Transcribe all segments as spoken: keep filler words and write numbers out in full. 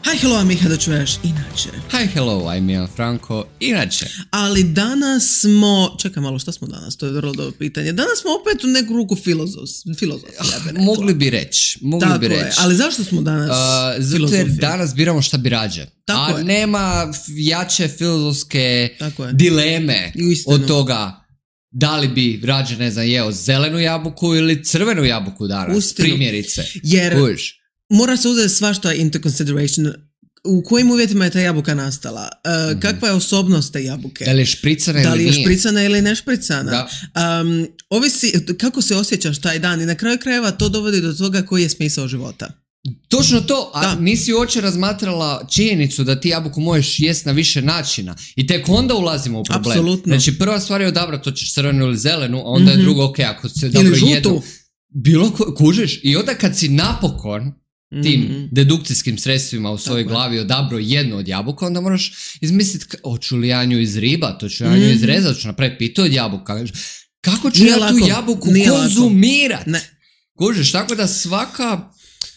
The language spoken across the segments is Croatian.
Hi, hello, Miha, da čuješ inače. Hi, hello, I'm Ian Franko, inače. Ali danas smo, čekaj malo, šta smo danas, to je vrlo dobro pitanje. Danas smo opet u neku ruku filozof, filozofi, ja bi rekla. Mogli bi reći, mogli Tako bi reći. je, ali zašto smo danas uh, Zato filozofi? jer danas biramo šta bi rađe. Tako A je. nema jače filozofske Tako je. dileme Uistinu. od toga da li bi rađe, ne znam, jeo zelenu jabuku ili crvenu jabuku danas, Uistinu. primjerice. Jer Uviš. mora se uzeti svašta into consideration. U kojim uvjetima je ta jabuka nastala? Uh, mm-hmm. Kakva je osobnost te jabuke? Da li je špricana Da li ili je nije? špricana ili ne špricana? Da. Um, ovisi kako se osjećaš taj dan i na kraju krajeva to dovodi do toga koji je smisao života. Točno to, a Da. nisi uopće razmatrala činjenicu da ti jabuku možeš jest na više načina i tek onda ulazimo u problem. Apsolutno. Znači prva stvar je odabrati to ćeš crvenu ili zelenu, a onda Mhm. je drugo, ok, ako se Ili dobro žutu. jedno, bilo ko, kužiš, i onda kad si napokon tim Mhm. dedukcijskim sredstvima u svojoj Tako je. glavi odabro jednu od jabuka, onda moraš izmisliti k- hoću li ja nju izribat, hoću ja nju Mhm. izrezat, hoću napraviti pito od jabuka. Kako ću Nije ja tu lako. jabuku Nije lako. konzumirat? Ne. Kužiš, tako da svaka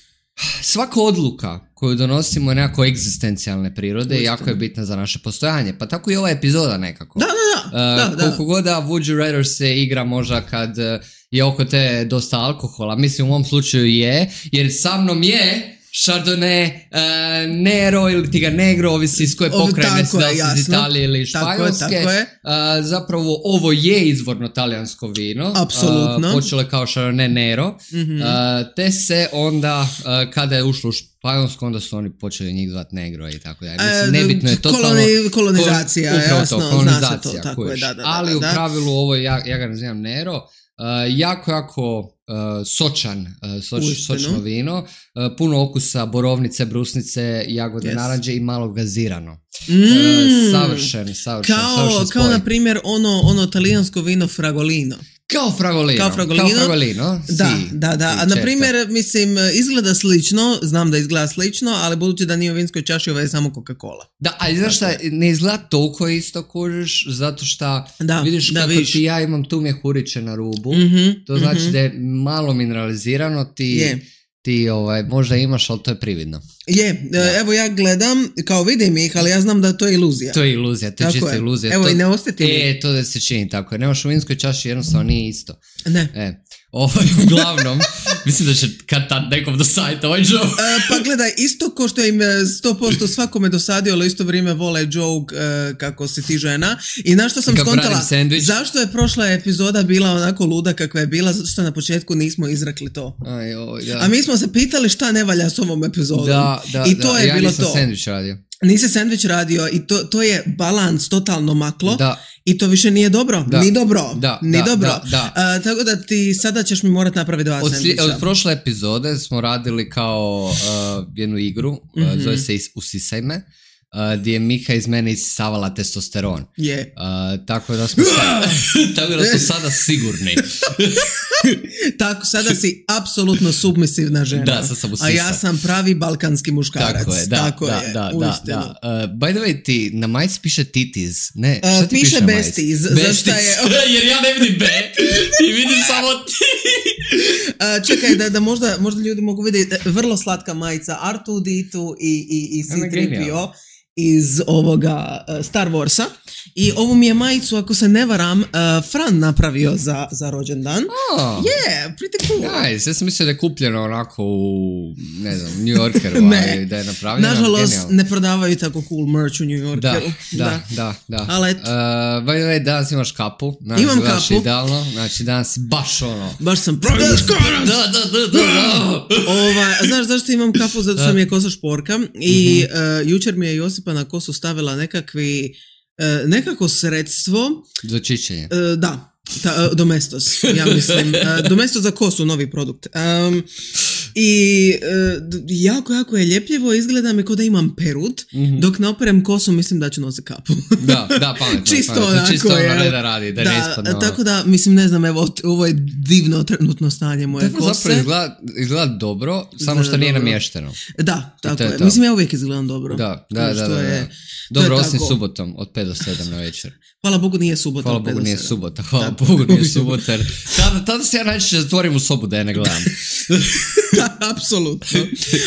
svaka odluka koju donosimo je nekako egzistencijalne prirode i jako je bitna za naše postojanje. Pa tako i ova epizoda nekako. Da, da, da. Uh, da, da. koliko god da Would you rather se igra možda kad uh, je oko te dosta alkohola, mislim u ovom slučaju je, jer sa mnom je Chardonnay, uh, Nero ili ti ga Negro, ovisi iz koje Ovo, pokrajine si, tako da je, li si iz jasno. Italije ili Tako je, Španjolske. tako je. Uh, zapravo ovo je izvorno talijansko vino. Apsolutno. Uh, počelo je kao Chardonnay Nero. Mhm. Uh, te se onda, uh, kada je ušlo u Španjolsku, onda su oni počeli njih zvat Negro i tako dalje. Mislim, E, nebitno je totalno... koloni- kolonizacija, Kol- upravo jasno, to, zna kolonizacija, se to, tako kužiš. je, da, da, da, Ali u da. pravilu ovo, ja, ja ga nazivam Nero, uh, jako, jako uh, sočan, uh, soč, Uistinu. sočno vino, uh, puno okusa, borovnice, brusnice, jagode, Yes. naranđe i malo gazirano. Mm. Uh, savršen, savršen, Kao, savršen kao spoj. na primjer ono, ono talijansko vino Fragolino. Kao fragolino. Kao fragolino. Kao fragolino. Da, si, da, da. si, A na certo. primjer, mislim, izgleda slično, znam da izgleda slično, ali budući da nije u vinskoj čaši, ovo je samo Coca-Cola. Da, ali znaš šta, ne izgleda toliko isto, kužiš, zato što Da, vidiš da, kako vidiš. ti ja imam tu mjehuriće na rubu, Mhm, to znači mhm. da je malo mineralizirano, ti, Je. ti ovaj, možda imaš, ali to je prividno. Je, e, evo ja gledam, kao vidim ih, ali ja znam da to je iluzija. To je iluzija, to je Tako čista je. iluzija. Evo to, i ne osjetim ih. E, to da se čini tako. Nemaš u vinskoj čaši, jednostavno nije isto. Ne. E, ovaj, uglavnom, mislim da će kad tad nekom dosaditi ovaj joke. E, pa gledaj, isto ko što im e, sto posto svakome dosadio, ali u isto vrijeme vole joke e, kako si ti žena. I na što sam Kako skontala, branim sendvič. zašto je prošla epizoda bila onako luda kakva je bila, zato što na početku nismo izrekli to. Aj, oj, da. A mi smo se pitali šta ne valja s ovom epizodom. Da, da, I to da. je ja bilo nisam to. sendvič radio. Nisi sendvič radio i to, to je balans totalno maklo. Da. I to više nije dobro. Da. Ni dobro. Da, Ni da, dobro. da, da. A, tako da ti sada ćeš mi morat napraviti dva Od, sli- sendviča. od prošle epizode smo radili kao uh, jednu igru, uh, Mhm. zove se Is- Usisaj me, uh, gdje je Mika iz mene isisavala testosteron. Je. Uh, tako da smo sada, tako da smo sada sigurni. Tako, sada si apsolutno submisivna žena. Da, sad sam A usisan. ja sam pravi balkanski muškarac. Tako je, da, Tako da, je, da, da, uistinu. da. Uh, by the way, ti na majici piše titis, ne? Uh, Šta ti piše na majici? besties, zašto je- Jer ja ne vidim B i vidim samo ti. A, čekaj, da, da možda, možda ljudi mogu vidjeti, e, vrlo slatka majica R dva D dva i, i, i Ona C je tri P O genijalna. iz ovoga uh, Star Warsa. I ovu mi je majicu, ako se ne varam, uh, Fran napravio za, za rođendan. Oh. Yeah, pretty cool. Nice, ja sam mislio da je kupljeno onako u, ne znam, New Yorkeru, Ne. ali da je napravljeno. Nažalost, genijalno. ne prodavaju tako cool merch u New Yorkeru. Da, da, da, da. Ali eto. Uh, by the way, danas imaš kapu. Danas Imam izgledaš kapu. Idealno, znači danas si baš ono. Baš sam pravio muškarac. Da, da, da, da, da. Ova, znaš zašto imam kapu? Zato što mi je kosa šporka i uh, jučer mi je Josipa na kosu stavila nekakvi, uh, nekako sredstvo, Za čišćenje. uh, da, ta, uh, Domestos, ja mislim. Uh, Domestos za kosu, novi produkt. Um, I uh, d- jako, jako je ljepljivo, izgleda mi kao da imam perut, Mhm. dok ne operem kosu mislim da ću nositi kapu. Da, da, pametno. Čisto pametno. onako, Čisto ono jel? reda radi, da, ne ispadne ono. tako da, mislim, ne znam, evo, ovo je divno trenutno stanje moje Dobro, kose. zapravo izgleda, izgleda dobro, samo što Izgleda nije dobro. namješteno. Da, tako to je je. to. Mislim, ja uvijek izgledam dobro. Da, da, Kao da, što da, da. je- Dobro, to je osim tako. subotom, od pet do sedam na večer. Hvala Bogu nije subota. Hvala od pet Bogu do nije sedam. subota, hvala Da. Bogu nije subota. jer Tada, tada se ja najčešće zatvorim u sobu da je ne gledam. Apsolutno.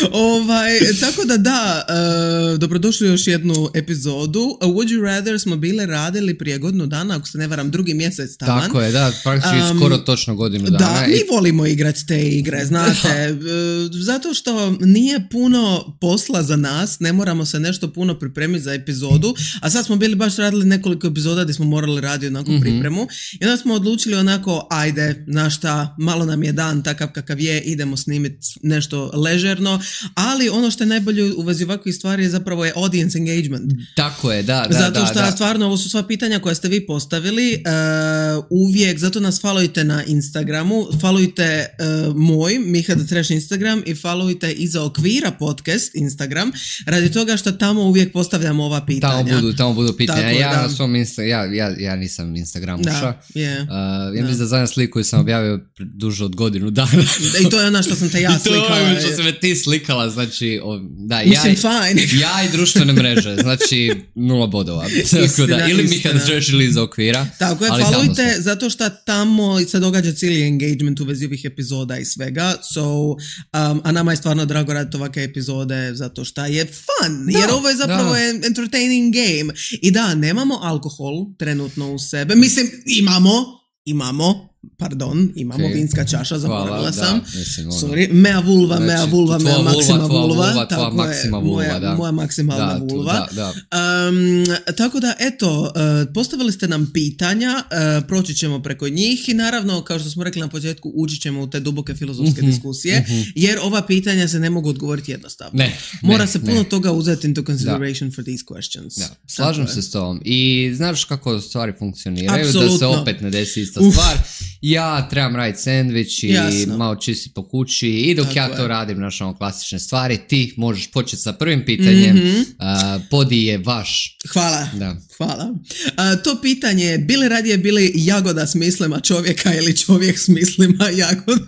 Ovaj, tako da da, uh, dobrodošli u još jednu epizodu. Uh, Would you rather smo bile radili prije godinu dana, ako se ne varam, drugi mjesec taman. Tako je, da, praktički um, skoro točno godinu dana. Da, mi volimo igrati te igre, znate, uh, zato što nije puno posla za nas, ne moramo se nešto puno pripremiti za epizodu, a sad smo bili baš radili nekoliko epizoda gdje smo morali raditi onako mm-hmm. pripremu i onda smo odlučili onako, ajde, znaš šta, malo nam je dan takav kakav je, idemo snimiti nešto ležerno, ali ono što je najbolje u vezi ovakvih stvari je zapravo je audience engagement. Tako je, da, da, zato što da, da. stvarno ovo su sva pitanja koja ste vi postavili, uh, uvijek, zato nas followujte na Instagramu, followujte uh, moj, Miha the Trash Instagram i followujte Iza okvira podcast Instagram, radi toga što tamo uvijek postavljamo ova pitanja. Tamo budu, tamo budu pitanja. Tako, ja, da. na svom Insta, ja, ja, ja nisam Instagramuša. Da, yeah. uh, ja mislim da zadnja sliku koju sam objavio duže od godinu dana. I to je ono što sam te ja slikala. I to je što se me ti slikala, znači, o, da, mislim, ja, fine. ja i društvene mreže, znači, nula bodova. Istina, da, ili mi kad želiš ili iz okvira. Tako je, followujte, zato što tamo se događa cijeli engagement u vezi ovih epizoda i svega, so, um, a nama je stvarno drago raditi ovakve epizode, zato što je fun, da, jer ovo je zapravo da. entertaining game. I da, nemamo alkohol trenutno u sebe, mislim, imamo, imamo, pardon, imamo okay. vinska čaša, zaboravila sam. Da, mislim, ono. Sorry, mea vulva, znači, mea vulva, mea maksima vulva. vulva tako maksima je, vulva, moja, da. moja maksimalna da, vulva. Tu, da, da. Um, tako da, eto, uh, postavili ste nam pitanja, uh, proći ćemo preko njih i naravno, kao što smo rekli na početku, ući ćemo u te duboke filozofske mm-hmm, diskusije, mm-hmm. jer ova pitanja se ne mogu odgovoriti jednostavno. Ne, Mora ne, se puno ne. toga uzeti into consideration da. for these questions. Da. Slažem tako se je. S tom. I znaš kako stvari funkcioniraju, Apsolutno. Da se opet ne desi ista Uf. stvar. Ja trebam raditi sandvič i Jasno. malo čisti po kući i dok tako ja je. to radim, naš ono klasične stvari, ti možeš početi sa prvim pitanjem. Mm-hmm. Uh, podi je vaš. Hvala. Da. Hvala. Uh, to pitanje je, bili radije bili jagoda s mislima čovjeka ili čovjek s mislima jagode?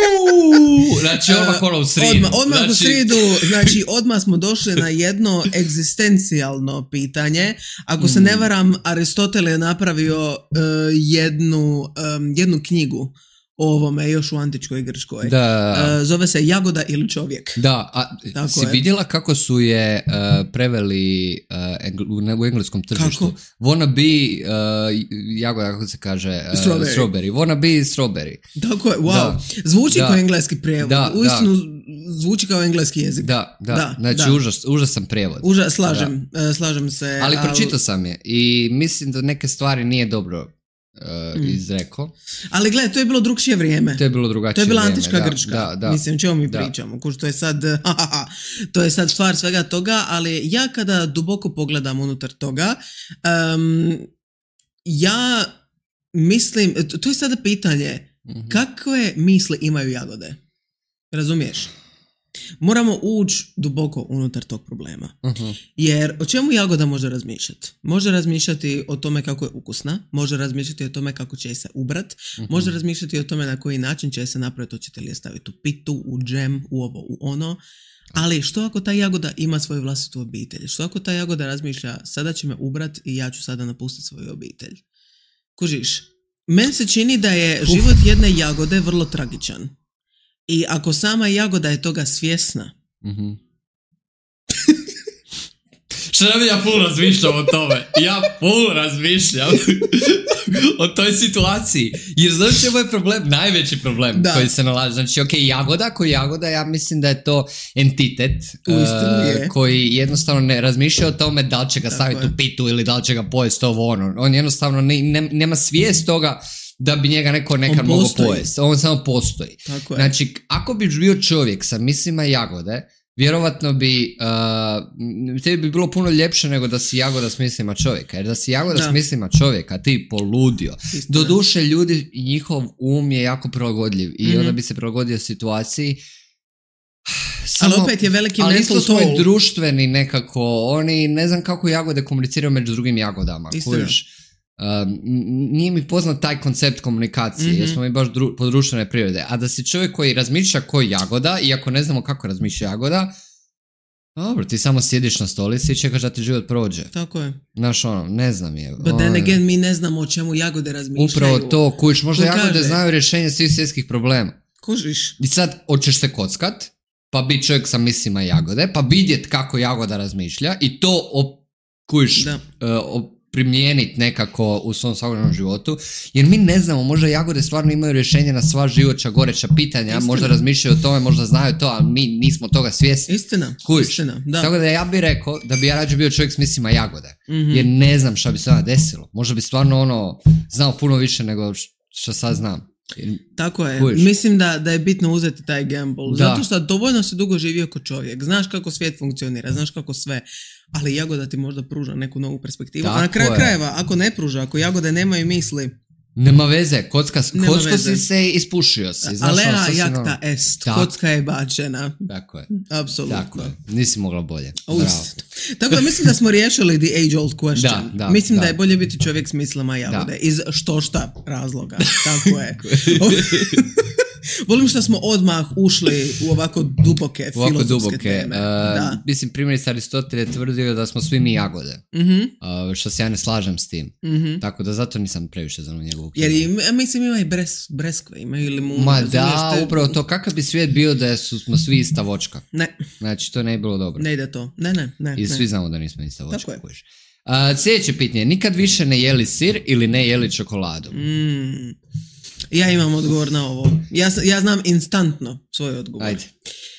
Uuu, znači odmah ono u sridu. Odmah, odmah znači... u sridu, znači odmah smo došli na jedno egzistencijalno pitanje. Ako se ne varam, Aristotel je napravio uh, jednu, um, jednu knjigu o ovome još u antičkoj Grčkoj. Da. Uh, zove se Jagoda ili čovjek. Da, a tako si je. vidjela kako su je uh, preveli uh, engl- u engleskom tržištu? Kako? Wanna be, uh, jagoda, kako se kaže? Uh, Strawberry. strawberry. Wanna be strawberry. Tako je, wow. Da. Zvuči da. kao engleski prijevod. Da, uistinu zvuči kao engleski jezik. Da, da, da znači da. Užas, užasan prijevod. Užas, slažem, da. uh, slažem se. Ali al... pročitao sam je i mislim da neke stvari nije dobro Uh, mm. izrekao. Ali gledaj, to je bilo drugčije vrijeme. To je bilo drugačije To je bila vrijeme, antička da, Grčka. Da, da, Mislim, čemu mi da. pričamo? Kuž, to je sad to je sad stvar svega toga, ali ja kada duboko pogledam unutar toga, um, ja mislim, to je sada pitanje, mm-hmm. kakve misli imaju jagode? Razumiješ? Moramo ući duboko unutar tog problema. Uh-huh. Jer o čemu jagoda može razmišljati? Može razmišljati o tome kako je ukusna, može razmišljati o tome kako će se ubrat, uh-huh. može razmišljati o tome na koji način će se napraviti, hoćete li je staviti u pitu, u džem, u ovo, u ono. Ali što ako ta jagoda ima svoju vlastitu obitelj? Što ako ta jagoda razmišlja, sada će me ubrat i ja ću sada napustiti svoju obitelj? Kužiš, meni se čini da je uh. život jedne jagode vrlo tragičan. I ako sama jagoda je toga svjesna. Mm-hmm. Što ne bi ja puno razmišljam o tome? Ja puno razmišljam o toj situaciji. Jer znaš što je moj problem? Najveći problem da. Koji se nalazi. Znači, ok, jagoda koji jagoda, ja mislim da je to entitet uh, koji jednostavno ne razmišlja o tome da li će ga staviti u pitu ili da li će ga pojesti ovo ono. On jednostavno ne, ne, nema svijest toga da bi njega neko nekad mogao pojesti. On samo postoji. Tako je. Znači, ako bi bio čovjek sa mislima jagode, vjerovatno bi uh, tebi bi bilo puno ljepše nego da si jagoda s mislima čovjeka. Jer da si jagoda da. s mislima čovjeka, ti poludio. Istina. Doduše, ljudi, njihov um je jako prilagodljiv i mm-hmm. onda bi se prilagodio situaciji. Samo, ali opet je veliki ali mental isto toll. smo i društveni nekako. Oni, ne znam kako jagode komuniciraju među drugim jagodama. Kojiš, Um, nije mi poznat taj koncept komunikacije, mm-hmm. jer smo mi baš dru, po društvene prirode. A da si čovjek koji razmišlja ko jagoda, iako ne znamo kako razmišlja jagoda, dobro, ti samo sjediš na stolici i čekaš da ti život prođe. Tako je. Znaš ono, ne znam je. But then again, mi ne znamo o čemu jagode razmišljaju. Upravo to, kužiš, možda Ko jagode kaže? znaju rješenje svih svjetskih problema. Kužiš. I sad, hoćeš se kockat, pa biti čovjek sa mislima jagode, pa vidjet kako jagoda razmišlja i to okuš, uh, primijeniti nekako u svom svakodnevnom životu, jer mi ne znamo, možda jagode stvarno imaju rješenje na sva životća goreća pitanja, istina. Možda razmišljaju o tome, možda znaju to, ali mi nismo toga svjesni. Istina, Kuš. istina, da. Tako da ja bih rekao da bi ja rađe bio čovjek s mislima jagode, mm-hmm. jer ne znam šta bi se onda desilo. Možda bi stvarno ono znao puno više nego što sad znam. Tako je, Kuš. mislim da, da je bitno uzeti taj gamble, Da. zato što dovoljno si dugo živio kao čovjek, znaš kako svijet funkcionira, znaš kako sve, ali jagoda ti možda pruža neku novu perspektivu, Tako a na kraju je. krajeva, ako ne pruža, ako jagode nemaju misli, Nema veze, kocka, Nema kocko veze. si se ispušio si. Znaš, alea ono, sasvim jacta ono- est, Tako. kocka je bačena, Tako je, apsolutno. tako je. Nisi mogla bolje. U Bravo. istinu. Tako da mislim da smo riješili the age old question. Da, da, mislim da. da je bolje biti čovjek s mislima jagode. Da. Iz što šta razloga. Tako je. Volim što smo odmah ušli u ovako duboke Ovako filozofske duboke. teme. Uh, Da. mislim, primjerice Aristotel je tvrdio da smo svi mi jagode. Mhm, Uh, što se ja ne slažem s tim. mhm. Tako da zato nisam previše za njegovu Jer knjigu. i, ja mislim ima i bres, breskve, ima i limuna. Ma razumiješ, da, te- upravo to. Kakav bi svijet bio da su, smo svi ista vočka? Ne, Znači, to ne bi bilo dobro. ne ide to. Ne, ne, ne. I ne. svi znamo da nismo ista Tako vočka. je. kužiš. Uh, sljedeće pitanje. Nikad više ne jeli sir ili ne jeli čokoladu? Mm. Ja imam odgovor na ovo. Ja, s- ja znam instantno svoj odgovor. Ajde.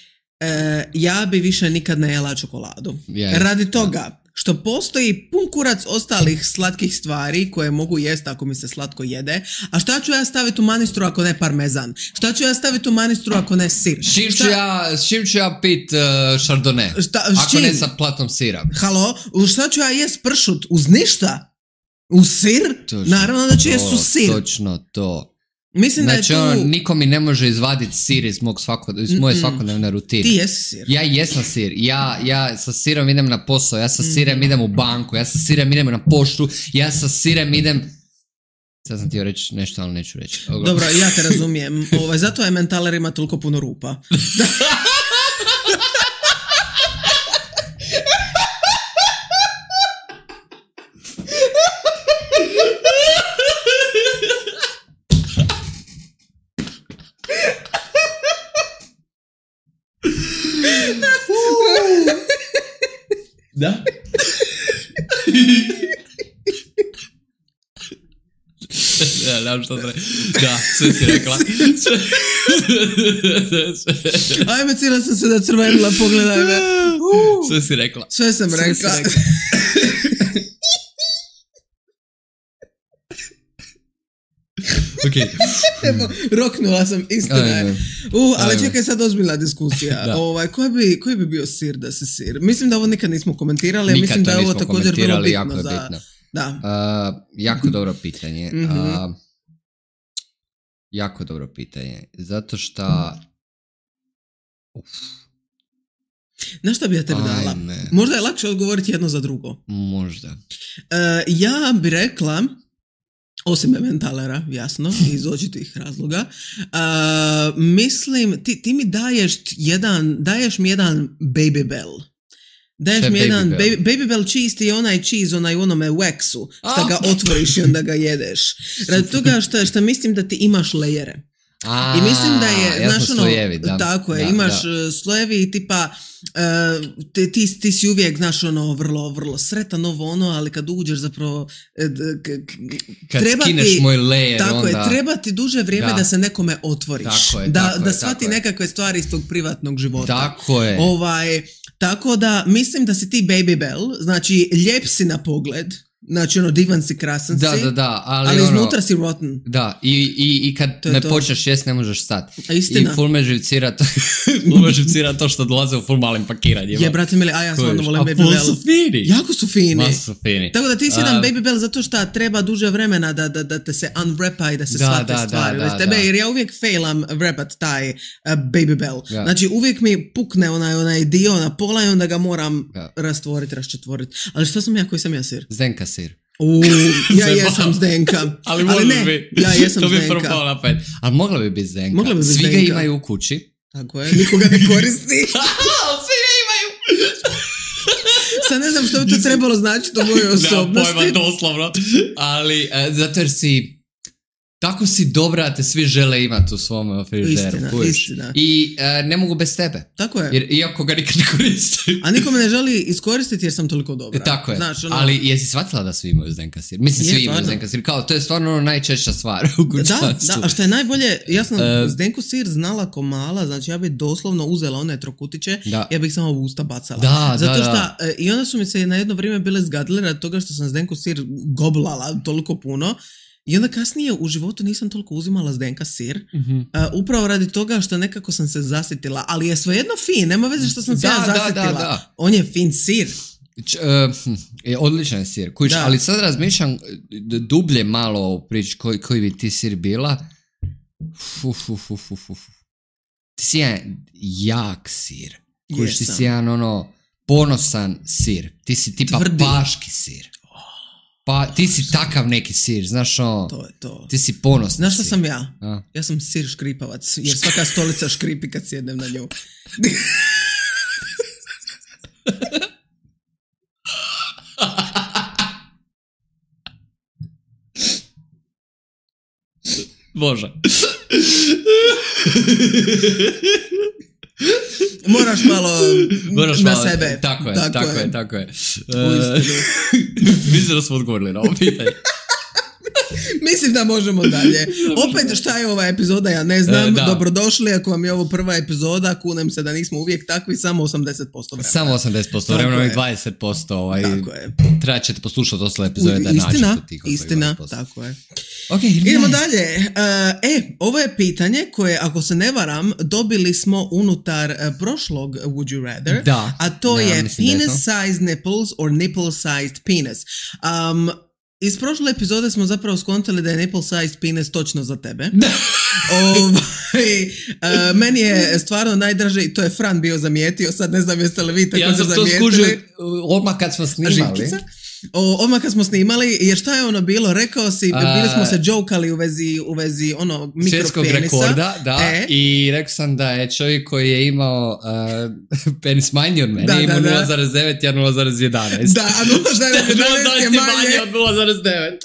E, ja bi više nikad ne jela čokoladu. Ja, ja. Radi toga što postoji pun kurac ostalih slatkih stvari koje mogu jest ako mi se slatko jede. A šta ću ja staviti u manistru ako ne parmezan? Šta ću ja staviti u manistru ako ne sir? S čim ću Šta- ja, s čim ću ja pit uh, šardone? Šta- s Ako ne čim? sa platom sira. Halo? U šta ću ja jest pršut? Uz ništa? Uz sir? Točno Naravno da ću jest to, uz sir. Točno to. Mislim Znači, da je tu... ono, niko mi ne može izvaditi sir iz, mog svako, iz moje svakodnevne rutine. Ti jesi sir. Ja jesam sir. Ja, ja sa sirom idem na posao, ja sa sirem idem u banku, ja sa sirem idem na poštu, ja sa sirem idem... Sad sam htio reći nešto, ali neću reći. Uglavnom. Dobro, ja te razumijem. Ovaj, zato je mentaler ima toliko puno rupa. Da? Ja, nemam što sam rekla. Da, sve si rekla. Ajme, cijela sam se da crvenila, pogledaj me. Uh, Sve si rekla. sve sam Sve si rekla. rekla. Ok. Evo, roknula sam, istina je. Ajme. Uh, ali Ajme. čekaj, sad ozbiljna diskusija. Da. Ovaj, koji, bi, koji bi bio sir da se sir? Mislim da ovo nikad nismo komentirali, Nikad mislim to da je ovo nismo također vrlo komentirali, bitno. jako je za... bitno. Da. Uh, jako dobro pitanje. Mhm. Uh, jako dobro pitanje. Zato što... Uf, Znaš šta bi ja tebi dala? ajme, Možda je lakše odgovoriti jedno za drugo. možda. E, ja bi rekla, osim mentalera, jasno, iz očitih razloga, e, mislim, ti, ti mi daješ jedan, daješ mi jedan Baby Bell. Daješ Šta je mi Baby jedan, Bell? baby, baby Bell cheese je onaj cheese, onaj u onome waxu, šta A. ga otvoriš i onda ga jedeš. Radi toga što, što mislim da ti imaš lejere. A, I mislim da je, ja znaš sam ono, slojevi, da. tako je, Da, imaš da. uh, slojevi i tipa, uh, ti, ti, ti si uvijek, znaš ono, vrlo, vrlo sretan ovo ono, ali kad uđeš zapravo, eh, d- k- k- Kad treba skineš ti, moj layer, tako onda... je, treba ti duže vrijeme da, Da. se nekome otvoriš, Tako je, da, tako da je, shvati tako je. nekakve stvari iz tog privatnog života. Tako je. Ovaj, tako da, mislim da si ti Baby Bell, znači lijep si na pogled, znači ono, divan si, krasan Da, si, da, da, ali, ali ono... iznutra si rotten. Da, i, i, i kad To je ne to. počneš jest ne možeš stati. A istina. I ful me živcira to, ful me živcira to što dolaze u ful malim pakiranjima. Je, brate mili, a ja stvarno volim A Baby ful Bell. su fini. Jako su fini. Ma su fini. Tako da ti si A, jedan Baby Bell zato što treba duže vremena da, da, da te se unwrapa i da se Da, shvate da, da, stvari. da, Bez tebe, da. jer ja uvijek failam wrapat taj uh, Baby Bell. Da. Znači uvijek mi pukne onaj, onaj dio na pola i onda ga moram Da. rastvoriti, raščetvoriti. Ali što sam ja, koji sam ja sir? Zdenka sir. U, ja Zajebam. jesam Zdenka. Ali, Ali može ne, biti. ja jesam To bi Zdenka. propalo na pet. Ali mogla bi biti Zdenka. Mogla bi biti Svi ga Zdenka. imaju u kući. Tako je, nikoga ne koristi. Svi ga imaju. Sad ne znam što bi to trebalo značiti u mojoj Nemam osobnosti. pojma, doslovno. Ali, uh, zato jer si tako si dobra, te svi žele imati u svom frižideru. Istina, kužiš. istina. I uh, ne mogu bez tebe. Tako je. Jer, iako ga nikad ne koristim. A niko me ne želi iskoristiti jer sam toliko dobra. Tako je. Znaš, ono... Ali jesi shvatila da svi imaju Zdenka sir? Mislim, Je, svi imaju stvarno. Zdenka sir. Kao, to je stvarno ono najčešća stvar u kućanstvu. Da, da, a što je najbolje, ja sam Uh, Zdenku sir znala ko mala, znači ja bi doslovno uzela one trokutiće, Da. ja bih samo u usta bacala. Da, Zato da, što, da. e, i onda su mi se na jedno vrijeme bile zgadile radi toga što sam Zdenku sir goblala toliko puno. I onda kasnije u životu nisam toliko uzimala Zdenka sir, Mhm. uh, upravo radi toga što nekako sam se zasitila, ali je svejedno fin, nema veze što sam se Da, ja da, zasitila. da, da. On je fin sir. Č, uh, hm, je odličan je sir. Kuć, Da. ali sad razmišljam d- dublje malo u priči koji, koji bi ti sir bila. Fu, fu, fu, fu, fu, fu. Ti si jedan jak sir. Kuć, ti Jesam. si jedan ono ponosan sir. Ti si tipa Tvrdi. paški sir. Pa ti si takav neki sir, znaš ono, To je to. ti si ponosni Znaš što sir. sam ja? A. Ja sam sir škripavac, jer svaka stolica škripi kad sjednem na nju. Bože. Moraš malo Moraš na malo- sebe. Tako je, tako, tako je, tako je. Uistinu. Mislim da smo odgovorili na ovo pitanje. Mislim da možemo dalje. Opet šta je ova epizoda, ja ne znam. E, da. Dobrodošli, ako vam je ovo prva epizoda, kunem se da nismo uvijek takvi, samo osamdeset posto vremena. Samo osamdeset posto Tako vremena i je. dvadeset posto ovaj, Tako je. trebat ćete poslušati ostale epizode da Istina, nađete tih istina, dvadeset posto. tako je. Ok, Idemo dalje. Uh, e, ovo je pitanje koje, ako se ne varam, dobili smo unutar uh, prošlog Would You Rather, Da. a to Da, je mislim da je to. penis-sized nipples or nipple-sized penis. Um, iz prošle epizode smo zapravo skontali da je nipple-sized penis točno za tebe. Ovaj, uh, meni je stvarno najdraže, i to je Fran bio zamijetio, sad ne znam jeste li vi također Ja sam to zamijetili. skužio odmah kad smo snimali. Živkica. O, odmah kad smo snimali, jer šta je ono bilo, rekao si, A, bili smo se džokali u vezi, u vezi ono Svjetskog mikropenisa. rekorda, da, E, i rekao sam da je čovjek koji je imao uh, penis manji od mene, Da, imao da, da. nula zarez devet, ja nula zarez jedanaest. Da, a nula zarez jedanaest je manje. od nula zarez devet.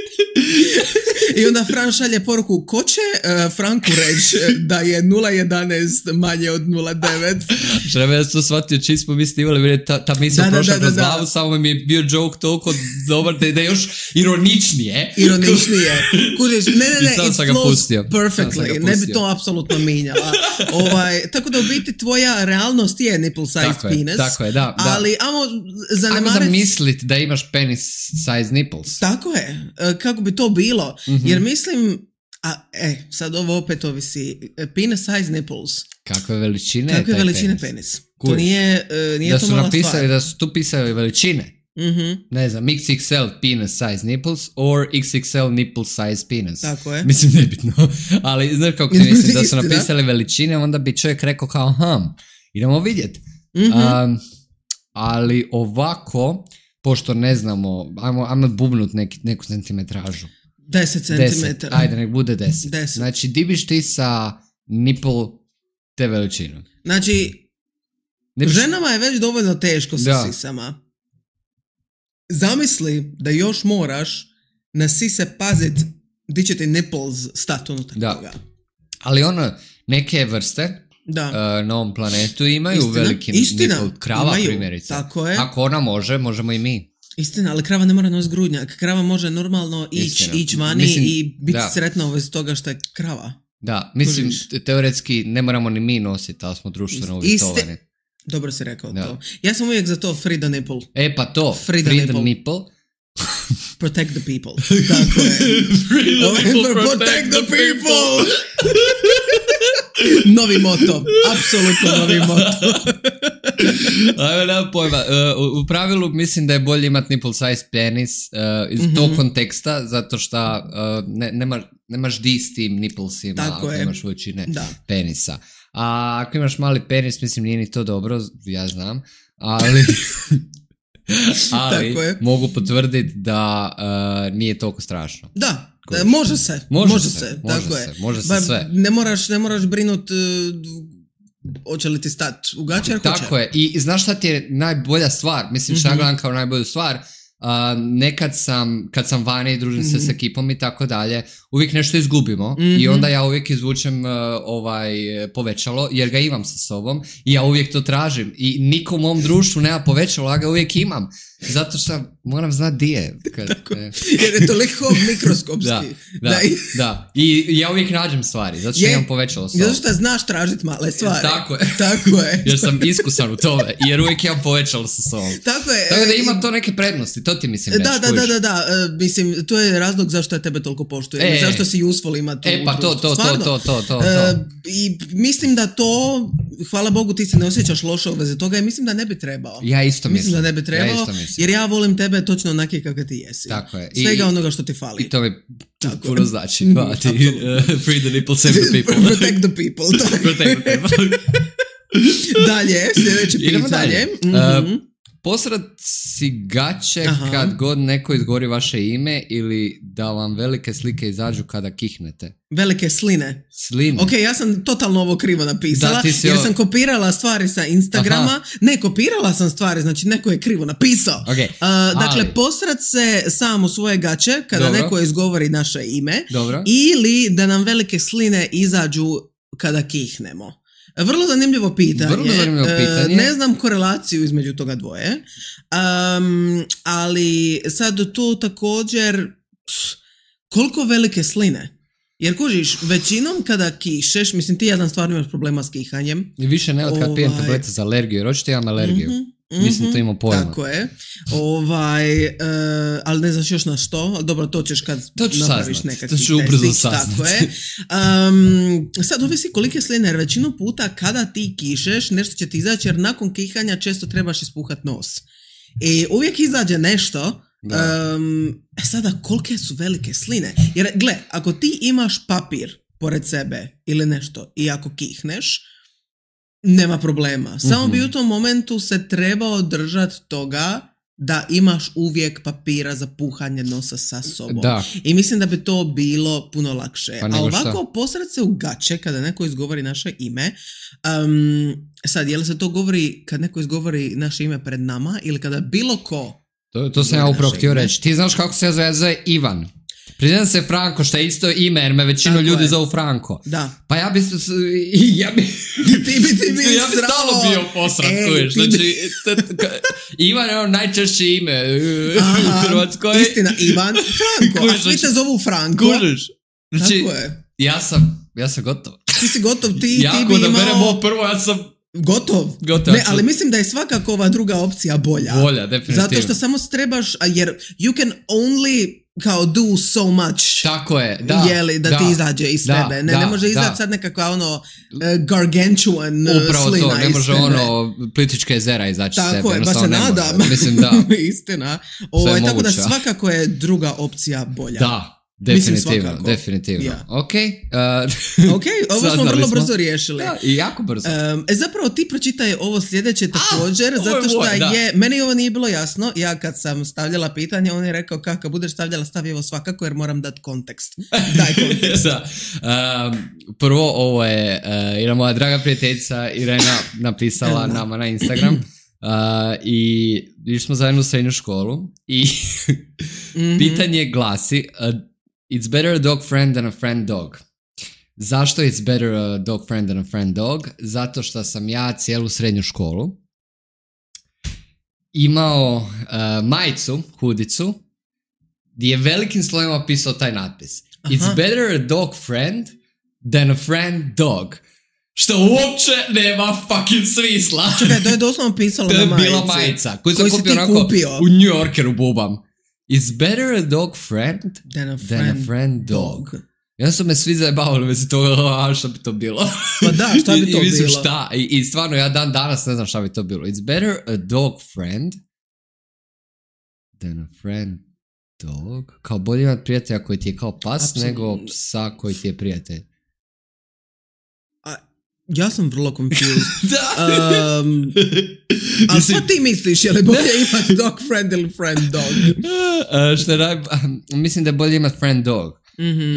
I onda Fran šalje poruku, ko će uh, Franku reći da je nula jedanaest manje od nula devet? Treba ja sam to shvatio čim smo mi snimali, jer ta, ta misla Da, da, prošla da, kroz da, da. glavu, samo mi je bio joke toliko dobar da je, da je još ironičnije. Ironičnije. Kužiš, ne, ne, ne, I sam it sam ga flows pustio. Sam perfectly. ga Ne bi pustio. to apsolutno minjala. Ovaj, tako da u biti tvoja realnost je nipple-sized Tako je, penis. tako je, da, da. Ali, amo Ajmo zanemariti... zamisliti da imaš penis size nipples. Tako je. E, Kako bi to bilo? Mhm. Jer mislim... A, e, sad ovo opet ovisi. E, Penis size nipples. Kakve veličine je Kakve taj veličine penis? penis? To Kužiš. nije, e, nije Da to su mala napisali, stvar. da su tu pisali veličine. Mhm, Ne znam, iks iks el penis size nipples or iks iks el nipple size penis. tako je. Mislim, nebitno. Ali znaš kako ti mislim, da su Istina. napisali veličine, onda bi čovjek rekao kao, hm, idemo vidjeti. Mhm. Um, ali ovako, pošto ne znamo, ajmo, ajmo bubnut neki, neku centimetražu. deset Deset, centimetara. ajde, nek bude deset. Deset. Znači, di biš ti sa nipple te veličinu? Znači, Ne biš- ženama je već dovoljno teško sa Da. sisama. Zamisli da još moraš na sise pazit di će ti nipples stati unutar Da. toga. Ali ono, neke vrste Da. uh, na ovom planetu imaju Istina, veliki istina, nipple. Krava imaju, primjerice. tako je. Ako ona može, možemo i mi. Istina, ali krava ne mora nos grudnjak. Krava može normalno ići Istina. ić vani Mislim, i biti da. sretna u vezi toga što je krava. Da, mislim, Kužiš. te- teoretski ne moramo ni mi nositi, ali smo društveno Isti- uvjetovani. Dobro si rekao Da. to. Ja sam uvijek za to free the nipple. E pa to, Free the free the nipple. nipple. Protect the people. Tako je. Free the nipple, Protect the people! Novi moto. Apsolutno novi moto. Ajme, nemam pojma. Uh, u, u pravilu mislim da je bolje imati nipple size penis uh, iz Mhm. tog konteksta, zato što uh, ne, nema, nemaš di s tim nipplesima Tako ako je. imaš veličine Da. penisa. A ako imaš mali penis, mislim nije ni to dobro, ja znam, ali... ali Tako je. mogu potvrditi da uh, nije toliko strašno. Da. Kužiš. E, Može se, Može može, se, se, može tako se, je. može se Ba, sve. Ne moraš, ne moraš brinut uh, hoće li ti stat u gaće, jer hoće. Tako je. I, i znaš šta ti je najbolja stvar? Mislim, šta Mhm. gledam kao najbolju stvar? Uh, nekad sam, kad sam vani i družim se mm-hmm. s ekipom i tako dalje, uvijek nešto izgubimo mm-hmm. i onda ja uvijek izvučem uh, ovaj povećalo jer ga imam sa sobom i ja uvijek to tražim i nikom u mom društvu nema povećalo, ja ga uvijek imam. Zato što moram znati di je. Kad, tako, e. Jer je toliko mikroskopski. Da, da, da, i... da. I ja uvijek nađem stvari, zato što je, imam povećalo sobom. Zato što znaš tražiti male stvari. Tako je. Tako je. Jer sam iskusan u tome, jer uvijek imam povećalo sa sobom. Tako je. Tako da ima to neke prednosti, to ti mislim reći. Da, da, da, da, da. Uh, mislim, to je razlog zašto ja tebe toliko poštujem. E, zašto si useful ima to. E, pa to, to, to, to, to, to. Uh, I mislim da to, hvala Bogu, ti se ne osjećaš loše u vezi toga i mislim da ne bi trebao. Ja isto mislim. Mislim da ne bi trebao, ja jer ja volim tebe točno onake kako ti jesi. Tako je. Svega I, onoga što ti fali. I to mi puno znači. Pa, ti, uh, free the nipple, save the people. Protect the people. Protect the people. Dalje, sljedeće Idemo pitanje. Dalje. Mm-hmm. Uh, posrad si gaće Aha. kad god neko izgovori vaše ime ili da vam velike slike izađu kada kihnete? Velike sline. Sline. Ok, ja sam totalno ovo krivo napisala, da, jer o... sam kopirala stvari sa Instagrama. Aha. Ne, kopirala sam stvari, znači neko je krivo napisao. Okay. Uh, dakle, Ali. posrad se sam u svoje gaće kada Dobro. neko izgovori naše ime. Dobro. Ili da nam velike sline izađu kada kihnemo. Vrlo zanimljivo pitanje. Vrlo zanimljivo pitanje. Ne znam korelaciju između toga dvoje. Um, ali sad tu također koliko velike sline? Jer kužiš, većinom kada kišeš, mislim ti jedan stvarno imaš problema s kihanjem. I više ne od kad ovaj... pijem tablete za alergiju, jer očito imam alergiju. Mm-hmm. Mislim, to ima pojma. Tako je. Ovaj, uh, ali ne znaš još na što. Ali dobro, to ćeš kad to ću napraviš saznat. nekakvi testić. Tako je. Um, sad ovisi kolike sline, jer većinu puta kada ti kišeš, nešto će ti izaći, jer nakon kihanja često trebaš ispuhat nos. I uvijek izađe nešto. Um, sada, kolike su velike sline? Jer, gle, ako ti imaš papir pored sebe ili nešto i ako kihneš, nema problema. Samo mm-hmm. bi u tom momentu se trebao držati toga da imaš uvijek papira za puhanje nosa sa sobom. Da. I mislim da bi to bilo puno lakše. Pa a ovako posred se u gaće kada neko izgovori naše ime. Um, sad, je li se to govori kad neko izgovori naše ime pred nama ili kada bilo ko... To, to sam ja upravo htio reći. Ti znaš kako se zove, zove Ivan. Priznam se Franko, što je isto ime, jer me većinu Tako ljudi je. zovu Franko. Da. Pa ja bi... Ja bi... ti bi, ti bi ja bi stalo bio posrat, kuješ. Znači, bi... Ivan je ono najčešće ime u Hrvatskoj. Istina, Ivan, Franko. Kužiš, a svi te zovu Franko. Kužiš. Znači, Tako je. Ja sam, ja sam gotov. Ti si gotov, ti, ja, ti bi imao... Ja ako da berem ovo prvo, ja sam... Gotov. Gotov. Ne, ali mislim da je svakako ova druga opcija bolja. Bolja, definitivno. Zato što samo trebaš, jer you can only kao do so much. Tako je, da. Jeli, da, da ti izađe iz da, tebe. Ne, da, ne može izaći sad nekakva ono uh, gargantuan uh, Upravo slina to, ne može ono Plitvička jezera izaći iz tebe. Tako je, ba se nadam. Mislim da. Istina. Ovo je tako da svakako je druga opcija bolja. Da. Definitivno, definitivno. Yeah. Ok. Uh, ok, ovo smo vrlo smo. brzo riješili. Da, i jako brzo. Um, e, zapravo ti pročitaj ovo sljedeće također, A, zato što je, moj, je, meni ovo nije bilo jasno, ja kad sam stavljala pitanje, on je rekao kako budeš stavljala, stavi ovo svakako jer moram dati kontekst. Daj kontekst. Da. Um, prvo, ovo je uh, jedna moja draga prijateljica Irena napisala Elna. nama na Instagram. Uh, i išli smo zajedno u srednju školu i mm-hmm. pitanje glasi uh, it's better a dog friend than a friend dog. Zašto it's better a dog friend than a friend dog? Zato što sam ja cijelu srednju školu imao uh, majicu, hudicu, gdje je velikim slovima pisao taj natpis. Aha. It's better a dog friend than a friend dog. Što uopće nema fucking smisla. Čekaj, to je doslovno pisalo na majici. To je bila majica koju sam kupio onako kupio? u New Yorkeru bubam. It's better a dog friend than a friend, than a friend dog. dog. Ja sam me svi zajebavali vezi toga, šta bi to bilo. Pa da, šta bi to I, i mislim, bilo? Šta? I, I stvarno, ja dan danas ne znam šta bi to bilo. It's better a dog friend than a friend dog. Kao bolje imati prijatelja koji ti je kao pas, Absolutno. nego psa koji ti je prijatelj. Ja sam vrlo confused. Da. Um, ali šta ti misliš? Je li bolje imati dog friend ili friend dog? Uh, što je, mislim da je bolje imati friend dog. Mm-hmm. Uh,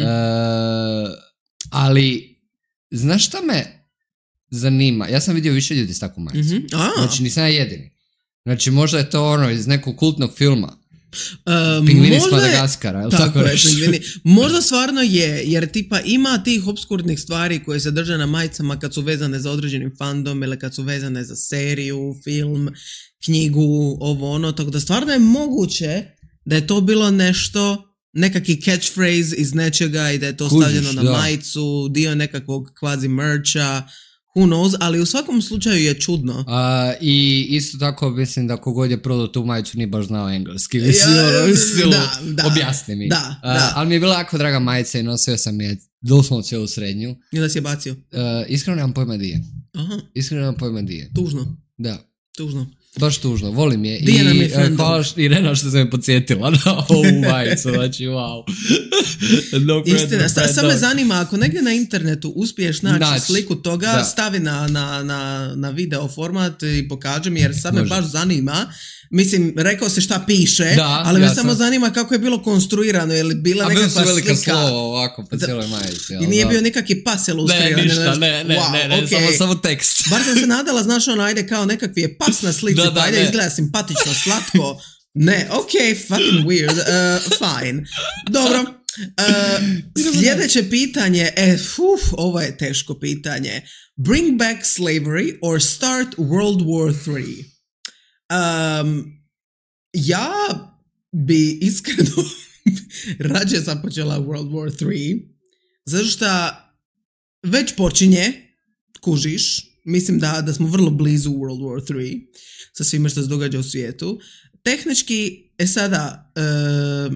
ali, znaš šta me zanima? Ja sam vidio više ljudi s takvom majicom. Mm-hmm. Znači, nisam ja jedini. Znači, možda je to ono iz nekog kultnog filma. Uh, Pingvini možda s Madagaskara, je tako, tako je, nešto? pingvini. Možda stvarno je, jer tipa ima tih obskurnih stvari koje se drže na majicama kad su vezane za određenim fandom ili kad su vezane za seriju, film, knjigu, ovo ono, tako da stvarno je moguće da je to bilo nešto, nekakvi catchphrase iz nečega i da je to Kužiš, stavljeno na da. majicu, dio nekakvog kvazi mercha, who knows, ali u svakom slučaju je čudno. A, I isto tako mislim da kogod je prodao tu majicu nije baš znao engleski. Mislim, Ja, ono, mislim, da, da. objasni mi. Da, A, da. ali mi je bila jako draga majica i nosio sam je doslovno cijelu srednju. I da si je bacio. A, iskreno nemam pojma di je. Aha, Iskreno nemam pojma di je. tužno, Da. tužno. Baš tužno, volim je. Di je nam je I friendom? hvala što, Irena što se me podsjetila na ovu majicu, znači wow. No friend, Istina, no sta, friend, sad me no. zanima, ako negdje na internetu uspiješ naći Naći, sliku toga, da. stavi na, na, na, na video format i pokaži mi, jer sad me Može. baš zanima. Mislim, rekao se šta piše, Da, ali me ja samo sam- zanima kako je bilo konstruirano, je li bila A bili nekakva su velika slika. slova ovako po Da. cijeloj majici. I jel nije da? bio nikakvi pas ilustriran. Ne, ili ništa, nešto. ne, ne, Wow, ne, ne, okej. samo, samo tekst. Bar sam se nadala, znaš ono, ajde kao nekakvi je pas na slici, Da, pa da, ajde ne. izgleda simpatično, slatko. Ne, ok, fucking weird, uh, fine. Dobro, uh, sljedeće pitanje, e, uf, ovo je teško pitanje. Bring back slavery or start World War three? Um, ja bi iskreno rađe započela World War three, zato što već počinje, kužiš, mislim da, da smo vrlo blizu World War three sa svime što se događa u svijetu. Tehnički, e sada, uh,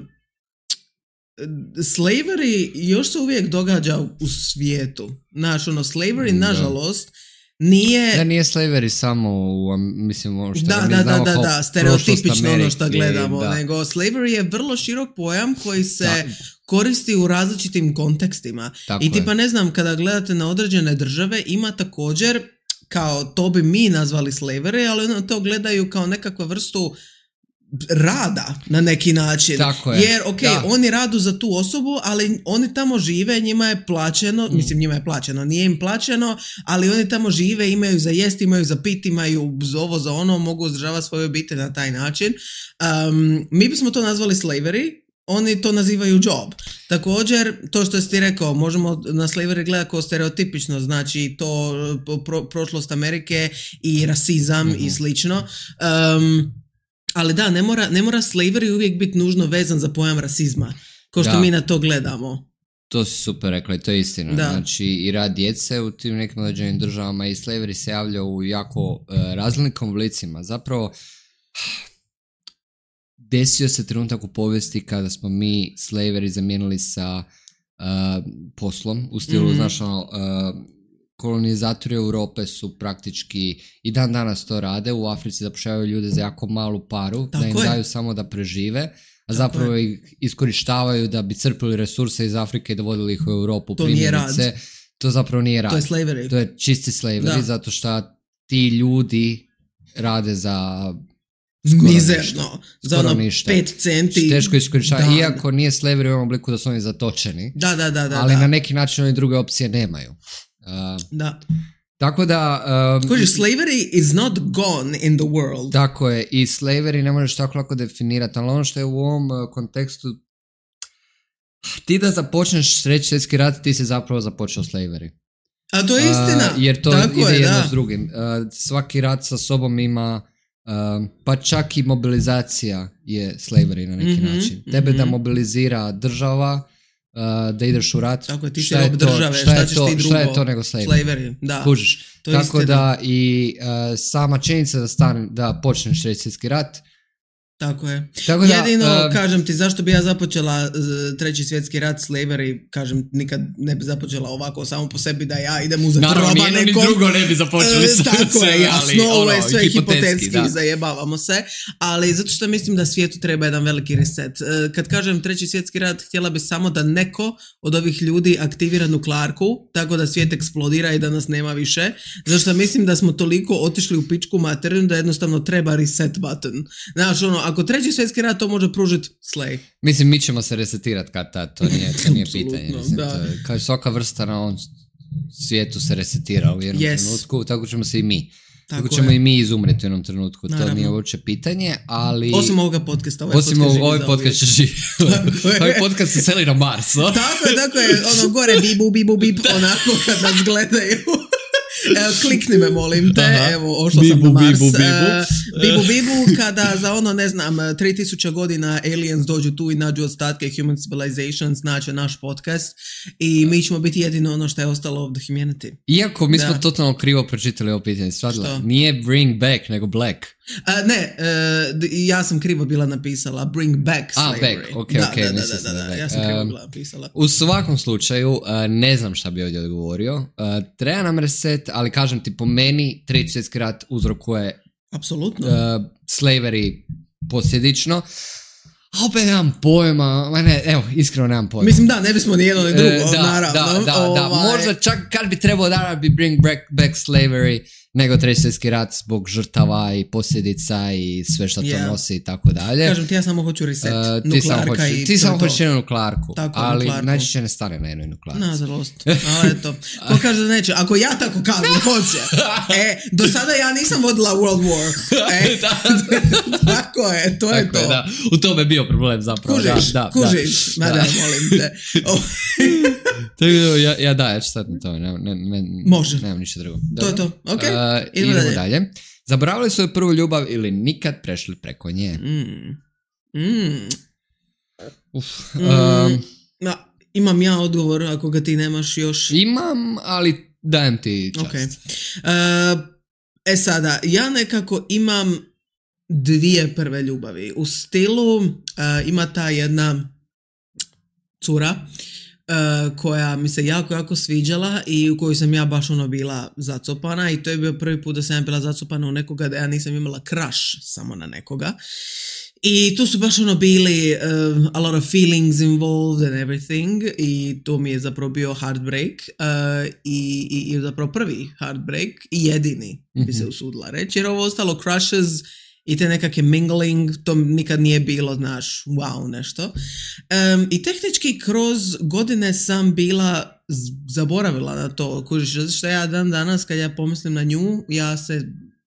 slavery još se uvijek događa u svijetu. Znaš, ono, slavery, Da. nažalost, nije... Da nije slavery samo u, am- mislim, ono što Da, mi da, da, znamo da, kao da, stereotipično prošlost ono što Amerike, gledamo, da. nego slavery je vrlo širok pojam koji se Da. koristi u različitim kontekstima. Tako I je. tipa ne znam, kada gledate na određene države ima također, kao to bi mi nazvali slavery, ali oni to gledaju kao nekakvu vrstu rada na neki način. Tako je. Jer, ok, Da. oni radu za tu osobu, ali oni tamo žive, njima je plaćeno, Mm. mislim njima je plaćeno, nije im plaćeno, ali oni tamo žive, imaju za jest, imaju za pit, imaju za ovo, za ono, mogu uzdržavati svoju obitelj na taj način. Um, mi bismo to nazvali slavery, oni to nazivaju job. Također, to što si ti rekao, možemo na slavery gledati kao stereotipično, znači to pro, prošlost Amerike i rasizam Mhm. i slično. Um, ali da, ne mora, ne mora slavery uvijek biti nužno vezan za pojam rasizma, kao što Da. mi na to gledamo. To si super rekla i to je istina. Da. Znači i rad djece u tim nekim određenim državama i slavery se javlja u jako e, različitim oblicima. Zapravo desio se trenutak u povijesti kada smo mi slavery zamijenili sa e, poslom u stilu, Mhm. znaš ono, e, kolonizatori Europe su praktički i dan danas to rade, u Africi zapošljavaju ljude za jako malu paru, Tako da im je. daju samo da prežive, a Tako zapravo ih iskorištavaju da bi crpili resurse iz Afrike i dovodili ih u Europu. To nije rad. primjerice. To zapravo nije rad. To je slavery. To je čisti slavery, Da. zato što ti ljudi rade za skoro ništa. Mizerno. Za Skoro ono ništa. pet centi. Teško iskorištavaju, dan. iako nije slavery u ovom obliku da su oni zatočeni, Da, da, da, da. ali da. na neki način oni druge opcije nemaju. Uh, da. tako da... um, Kužiš, slavery is not gone in the world. Tako je, i slavery ne možeš tako lako definirati, ali ono što je u ovom uh, kontekstu, ti da započneš treći svjetski rat, ti si zapravo započeo slavery. A to je istina. Uh, jer to Tako ide je, jedno da. s drugim. Uh, svaki rat sa sobom ima, uh, pa čak i mobilizacija je slavery na neki Mhm, način. Tebe mhm. da mobilizira država, uh, da ideš u rat. Tako je, ti si šta je rob to- države, šta šta je ćeš to- ti Šta je drugo? to nego slavery? Slavery, da. Kužiš. To je Tako istina. da i uh, sama činjenica da, stan, da počneš treći svjetski rat. Tako je. Tako da, Jedino, uh, kažem ti, zašto bi ja započela uh, treći svjetski rat, slavery, kažem, nikad ne bi započela ovako samo po sebi da ja idem uzeti naravno, roba ni jedno ni nekom. drugo ne bi započeli E, sa tako je, ali, jasno, ovo je ono, sve hipotetski, da. zajebavamo se, ali zato što mislim da svijetu treba jedan veliki reset. E, Kad kažem treći svjetski rat, htjela bi samo da neko od ovih ljudi aktivira nuklearku, tako da svijet eksplodira i da nas nema više, zato što mislim da smo toliko otišli u pičku materinu da jednostavno treba reset button. Znaš, ono, ako treći svjetski rat to može pružiti slay. Mislim, mi ćemo se resetirati kad tad, to nije, to nije Apsolutno, pitanje. Mislim, da. to je, kao i svaka vrsta na ovom svijetu se resetira u jednom Yes. trenutku, tako ćemo se i mi. Tako Tako ćemo je. i mi izumreti u jednom trenutku, Naravno. to nije uopće pitanje, ali... Osim ovoga podcasta, ovaj Osim podcast ovog, živi ovaj za podcast će uvijek. živjeti. Ovaj podcast se seli na Mars, no? Tako je, tako je, ono gore bibu, bibu, bip, onako kad nas gledaju. Evo, klikni me, molim te, Aha. evo, ošla sam Bibu, na Mars. bibu, bibu. E, bibu, bibu, kada za ono, ne znam, tri tisuće godina aliens dođu tu i nađu ostatke human civilization, znači naš podcast i mi ćemo biti jedino ono što je ostalo of the humanity. Iako mi smo Da. totalno krivo pročitali ovo pitanje, shvatila, Što? nije bring back, nego black. A, ne, e, d- ja sam krivo bila napisala bring back A, slavery. back, ok, da, ok, da, da, mislio da, sam da, da da, back. ja sam krivo Um, bila napisala. U svakom slučaju, uh, ne znam šta bi ovdje odgovorio. Uh, treba nam reset, ali kažem ti, po meni treći svjetski rat uzrokuje Apsolutno. uh, slavery posljedično. A opet nemam pojma, ma ne, evo, iskreno nemam pojma. Mislim da, ne bismo ni jedno ni drugo, E, da, naravno. Da, da, da, Ovaj, možda čak kad bi trebao da bi bring back, back slavery nego treći svjetski rat zbog žrtava i posljedica i sve što to Yeah. nosi i tako dalje. Kažem ti, ja samo hoću reset. Uh, ti samo Nuklearka hoćeš, i ti to samo je to. hoćeš jednu nuklearku, Tako, ali nuklearku. najčešće ne stane na jednoj nuklearci. Nažalost, ali eto. Ko kaže da neće? Ako ja tako kažem, hoće. E, do sada ja nisam vodila World War. E, tako je, to je Tako to. je, da. U tome je bio problem zapravo. Kužiš, da, da, kužiš. Da. Ma da, molim te. O, Tako da, ja, ja da, ja ću sad na to, ne, ne, ne, Može. nemam ništa drugo. to je Dobro. to, ok? Uh, Idemo idemo dalje. dalje. Zaboravili svoju prvu ljubav ili nikad prešli preko nje? Mm. Mm. Uf, Mm. um, Ma, imam ja odgovor ako ga ti nemaš još. imam, ali dajem ti čast. Ok. E, e sada, ja nekako imam dvije prve ljubavi. U stilu e, ima ta jedna cura e, koja mi se jako, jako sviđala i u kojoj sam ja baš ono bila zacopana i to je bio prvi put da sam ja bila zacopana u nekoga da ja nisam imala crush samo na nekoga. I tu su baš ono bili uh, a lot of feelings involved and everything i to mi je zapravo bio heartbreak uh, i, i, i zapravo prvi heartbreak i jedini bi se usudila reći jer ovo ostalo crushes i te nekakve mingling to nikad nije bilo, znaš, wow nešto. Um, I tehnički kroz godine sam bila z- zaboravila na to, kužiš, zato što ja dan danas kad ja pomislim na nju ja se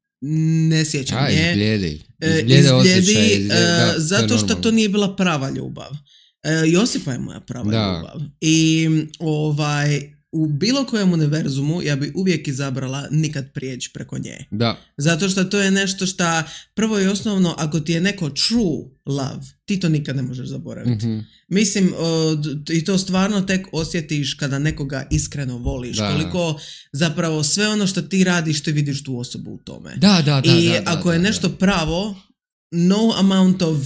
ne sjećam A, nje. izblijedi. E, Izblijede osjećaj, izbljedi, izblijedi, e, da, to je zato što normalno. to nije bila prava ljubav. E, Josipa je moja prava Da. ljubav. I ovaj, u bilo kojem univerzumu ja bi uvijek izabrala nikad prijeći preko nje. Da. Zato što to je nešto što prvo i osnovno, ako ti je neko true love, ti to nikad ne možeš zaboraviti. Mhm. Mislim, o, d- i to stvarno tek osjetiš kada nekoga iskreno voliš. Da. Koliko zapravo sve ono što ti radiš, ti vidiš tu osobu u tome. Da, da, da. I da, da, ako je da, da. nešto pravo, no amount of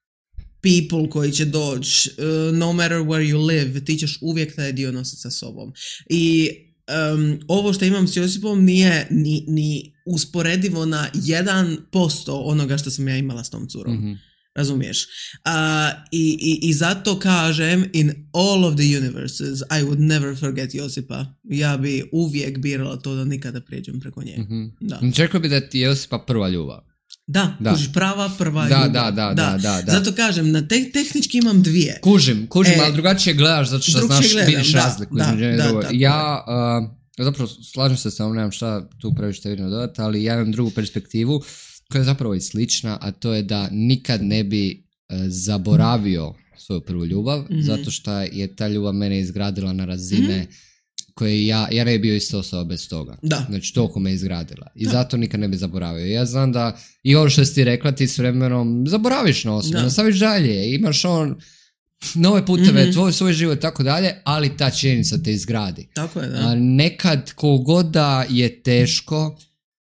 people koji će doći, uh, no matter where you live, ti ćeš uvijek taj dio nositi sa sobom. I um, ovo što imam s Josipom nije ni, ni usporedivo na jedan posto onoga što sam ja imala s tom curom. Mhm. Razumiješ? A, i, i, I zato kažem, in all of the universes, I would never forget Josipa. Ja bi uvijek birala to da nikada prijeđem preko nje. Mhm. Da. Čekao bi da ti je Josipa prva ljubav. Da, Da. kužiš, prava prva Da, ljubav. da, da, da, da, da. Zato kažem, na te, tehnički imam dvije. Kužim, kužim, E, ali drugačije gledaš zato što drukčije znaš, gledam, vidiš da, razliku da, između jedne i da, drugo. tako Ja, uh, zapravo slažem se s tom, nemam šta tu previše vidno dodati, ali ja imam drugu perspektivu koja je zapravo i slična, a to je da nikad ne bi uh, zaboravio svoju prvu ljubav, Mhm. zato što je ta ljubav mene izgradila na razine Mhm. koje ja, ja ne bi bio isto osoba bez toga. Da. Znači, toliko me izgradila. I Da. zato nikad ne bi zaboravio. Ja znam da i ovo što si ti rekla, ti s vremenom zaboraviš na osobu, Da. nastaviš dalje, imaš on nove puteve, Mhm. tvoj svoj život i tako dalje, ali ta činjenica te izgradi. Tako je, da. A nekad, koliko da je teško,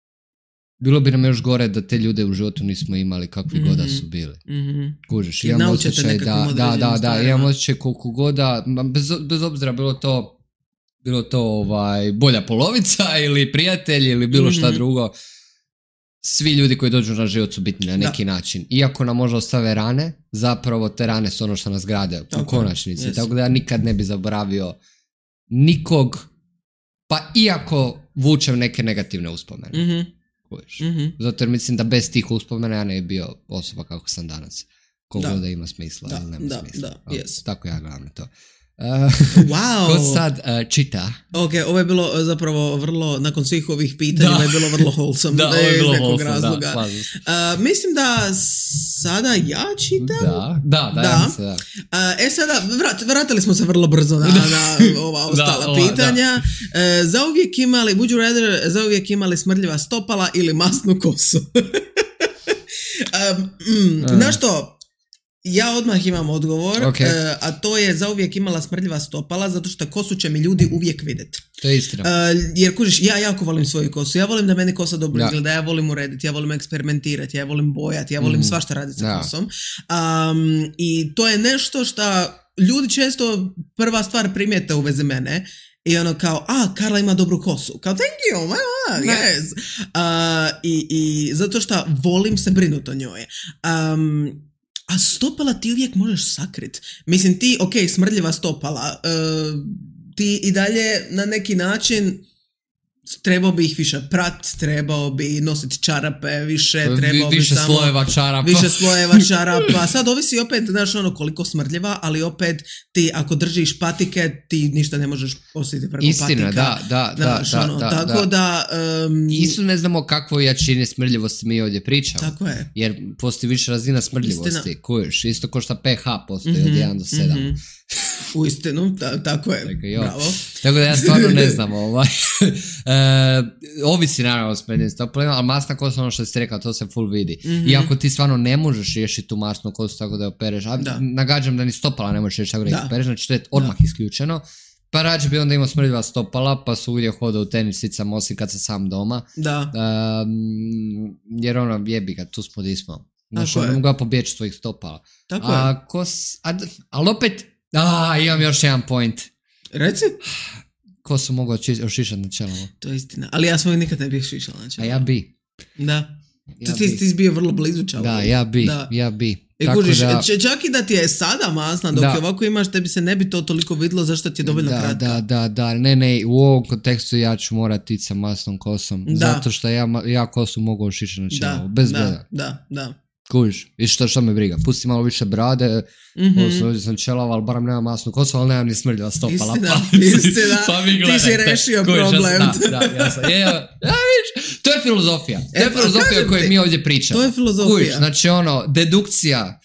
bilo bi nam još gore da te ljude u životu nismo imali kakvi Mhm. god da su bili. Mhm. Kužiš, I imam naučite osjećaj nekakvim da, da, da, određenim da, stvarima. imam osjećaj koliko god da, ma, bez, bez obzira bilo to bilo to ovaj, bolja polovica ili prijatelj ili bilo šta Mhm. drugo, svi ljudi koji dođu na život su bitni na Da. neki način. Iako nam možda ostave rane, zapravo te rane su ono što nas grade Tako u je, konačnici. yes. Tako da ja nikad ne bi zaboravio nikog, pa iako vučem neke negativne uspomene. Mhm. Kužiš. Mhm. Zato jer mislim da bez tih uspomena ja ne bi bio osoba kako sam danas. Koliko Da. da ima smisla Da, ili nema da, smisla. da, Ali yes. Tako ja gledam na to. Uh, Wow. Ko sad uh, čita? Ok, ovo je bilo zapravo vrlo, nakon svih ovih pitanja, ovo je bilo vrlo wholesome. Da, ovo je bilo iz nekog wholesome, razloga. da, uh, mislim da sada ja čitam. Da, da, da. Da. Ja mislim, da. Uh, e sada, vrat, vratili smo se vrlo brzo na, na ova ostala da, ova, pitanja. Uh, zauvijek imali, would you rather, zauvijek imali smrdljiva stopala ili masnu kosu? um, mm, uh. Na što? Ja odmah imam odgovor, Okay. uh, a to je zauvijek imala smrdljiva stopala zato što kosu će mi ljudi uvijek vidjeti. To je istina. Uh, jer kužiš, ja jako volim svoju kosu, ja volim da meni kosa dobro Da. izgleda, ja volim urediti, ja volim eksperimentirati, ja volim bojati, ja volim Mm. svašta raditi sa Da. kosom. Um, I to je nešto što ljudi često prva stvar primijete u vezi mene. I ono kao, a, Karla ima dobru kosu. Kao, thank you, my God, Ne. yes. Uh, i, I zato što volim se brinuti o njoj. Um, a stopala ti uvijek možeš sakrit. Mislim, ti, ok, smrdljiva stopala, uh, ti i dalje na neki način trebao bi ih više prat, trebao bi nositi čarape više, trebao Vi, bi više samo... slojeva čarapa. Više slojeva čarapa. Sad ovisi opet, znaš, ono koliko smrdljiva, ali opet ti ako držiš patike, ti ništa ne možeš osjetiti preko Istina, patika. da, da, da, Znaš, da, ono, da, tako da... um, Isto ne znamo kakvo jačine smrdljivosti mi ovdje pričamo. tako je. Jer postoji više razina smrdljivosti. Istina. Kuješ, isto ko što pH postoji Mhm, od jedan do sedam. mhm. U istinu, ta, tako je. Tako, jo. Bravo. Tako da ja stvarno ne znam. Ovaj. e, ovisi naravno o smrdljivosti stopalima, ali masna kosa, ono što ste rekao, to se full vidi. Mhm. I ako ti stvarno ne možeš riješiti tu masnu kosu tako da je opereš, a Da. nagađam da ni stopala ne možeš riješiti tako da Da. je opereš, znači to je odmah isključeno. Pa rađe bi onda imao smrdljiva stopala, pa su uvijek hodao u tenisicama, osim kad sam sam doma. Da. Um, jer ono, jebi ga, tu smo di smo. Znači, Tako ne je. mogu ja pobjeći svojih stopala. Tako je. A, kos, a, ali opet, a, imam još jedan point. Reci. Ko su mogu oči- ošišati na čelo? To je istina. Ali ja svoj nikad ne bih šišala. Znači. A ja bi. Da. Ja ti, bi. ti si bio vrlo blizu čao. Da, ja bi, Da. ja bi. E, Tako kužiš, da, č- čak i da ti je sada masna, dok Da. je ovako imaš, tebi se ne bi to toliko vidlo zašto ti je dovoljno da, kratka. da, da, da, ne, ne, u ovom kontekstu ja ću morati ići sa masnom kosom. Da. Zato što ja, ma- ja kosu mogu ošišati na čelo. Da, bez da, breda. da, da. Kužiš, i što, što me briga. Pusti malo više brade, Mhm. mm-hmm. ovdje sam čelava, ali barem nemam masnu kosu, ali nemam ni smrdljiva stopala. Istina, pa, istina. pa vi Ti gledajte. si rešio Kužiš, ja sam- problem. Da, da, ja sam, je, ja, ja, vidiš, to je filozofija. To E, je pa filozofija o kažem kojoj ti, mi ovdje pričamo. to je filozofija. Kužiš, znači ono, dedukcija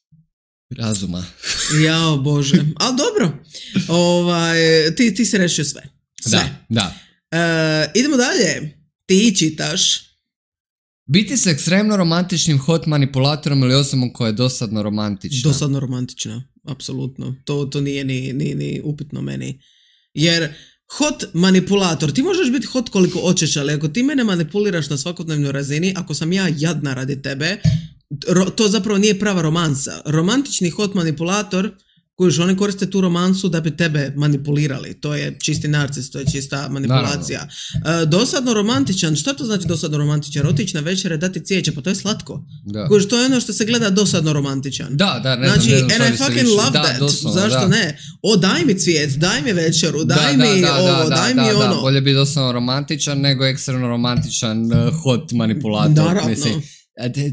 razuma. Jao Bože. Ali dobro. Ovaj, ti, ti si rešio sve. Sve. Da, da. E, idemo dalje. Ti čitaš. Biti s ekstremno romantičnim hot manipulatorom ili osobom koja je dosadno romantična. Dosadno romantična. Apsolutno. To, to nije ni, ni, ni upitno meni. Jer hot manipulator, ti možeš biti hot koliko hoćeš, ali ako ti mene manipuliraš na svakodnevnoj razini, ako sam ja jadna radi tebe, ro, to zapravo nije prava romansa. Romantični hot manipulator, kojiš, oni koriste tu romansu da bi tebe manipulirali. To je čisti narcis, to je čista manipulacija. E, dosadno romantičan, šta to znači dosadno romantičan? Otići na večere, dati cvijeće, pa to je slatko. Da. Kojiš, to je ono što se gleda dosadno romantičan. Da, da, ne Znači, znam, ne znam and I što bi se fucking više- love da, that. doslovno, Zašto da. ne? O, daj mi cvijet, daj mi večeru, daj da, mi da, da, ovo, da, daj da, mi da, ono. bolje biti doslovno romantičan nego ekstremno romantičan uh, hot manipulator. Naravno. Mislim, a de-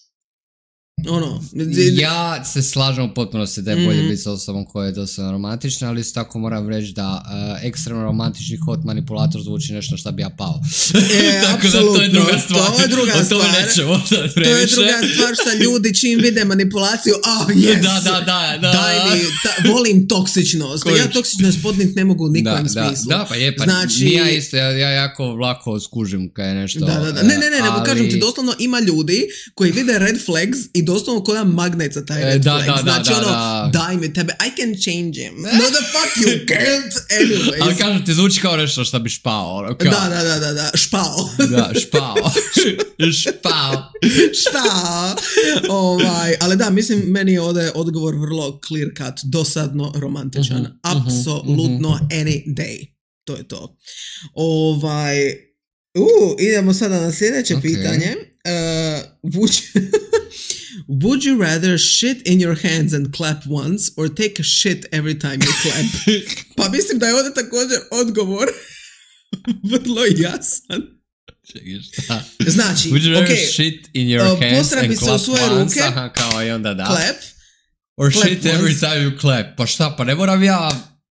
Ono. ja se slažem u potpunosti da je bolje Mhm. biti s osobom koja je dosadno romantična, ali isto tako moram reći da uh, ekstremno romantični hot manipulator zvuči nešto što bi ja pao. E, Tako da to je druga apsolutno, stvar. to je druga O tome stvar. nećemo sad To je previše. druga stvar što ljudi čim vide manipulaciju, oh yes, Da, da, da, da. daj mi, ta, volim toksičnost. Kojiš. Ja toksičnost podnit ne mogu u nikojem da, smislu. Da, da, pa je, pa Znači- ni ja isto, ja, ja jako lako skužim kad je nešto. Da, da, da. Ne, ne, ne, nego ali- kažem ti, doslovno ima ljudi koji vide red flags i doslovno koja magnet za taj E, red da, flag. da, da, Znači da, ono, da. daj mi tebe, I can change him. No the fuck you can't anyways. Ali kažem ti, zvuči kao nešto što bi špao. Ono, kao, Da, da, da, da, da, špao. Da, špao. špao. Šta? Ovaj, ali da, mislim, meni je ovdje odgovor vrlo clear cut, dosadno romantičan. Mhm, Apsolutno mhm. any day. To je to. Ovaj, uh, idemo sada na sljedeće Ok. pitanje. Uh, would, you, would you rather shit in your hands and clap once or take a shit every time you clap? Pa mislim da je ovdje također odgovor vrlo jasan. Čekaj, šta? Znači, Would you rather ok, shit in your uh, hands posrabi and se u clap svoje once? ruke. Aha, kao i onda da. clap. Or clap shit every once. time you clap. Pa šta, pa ne moram ja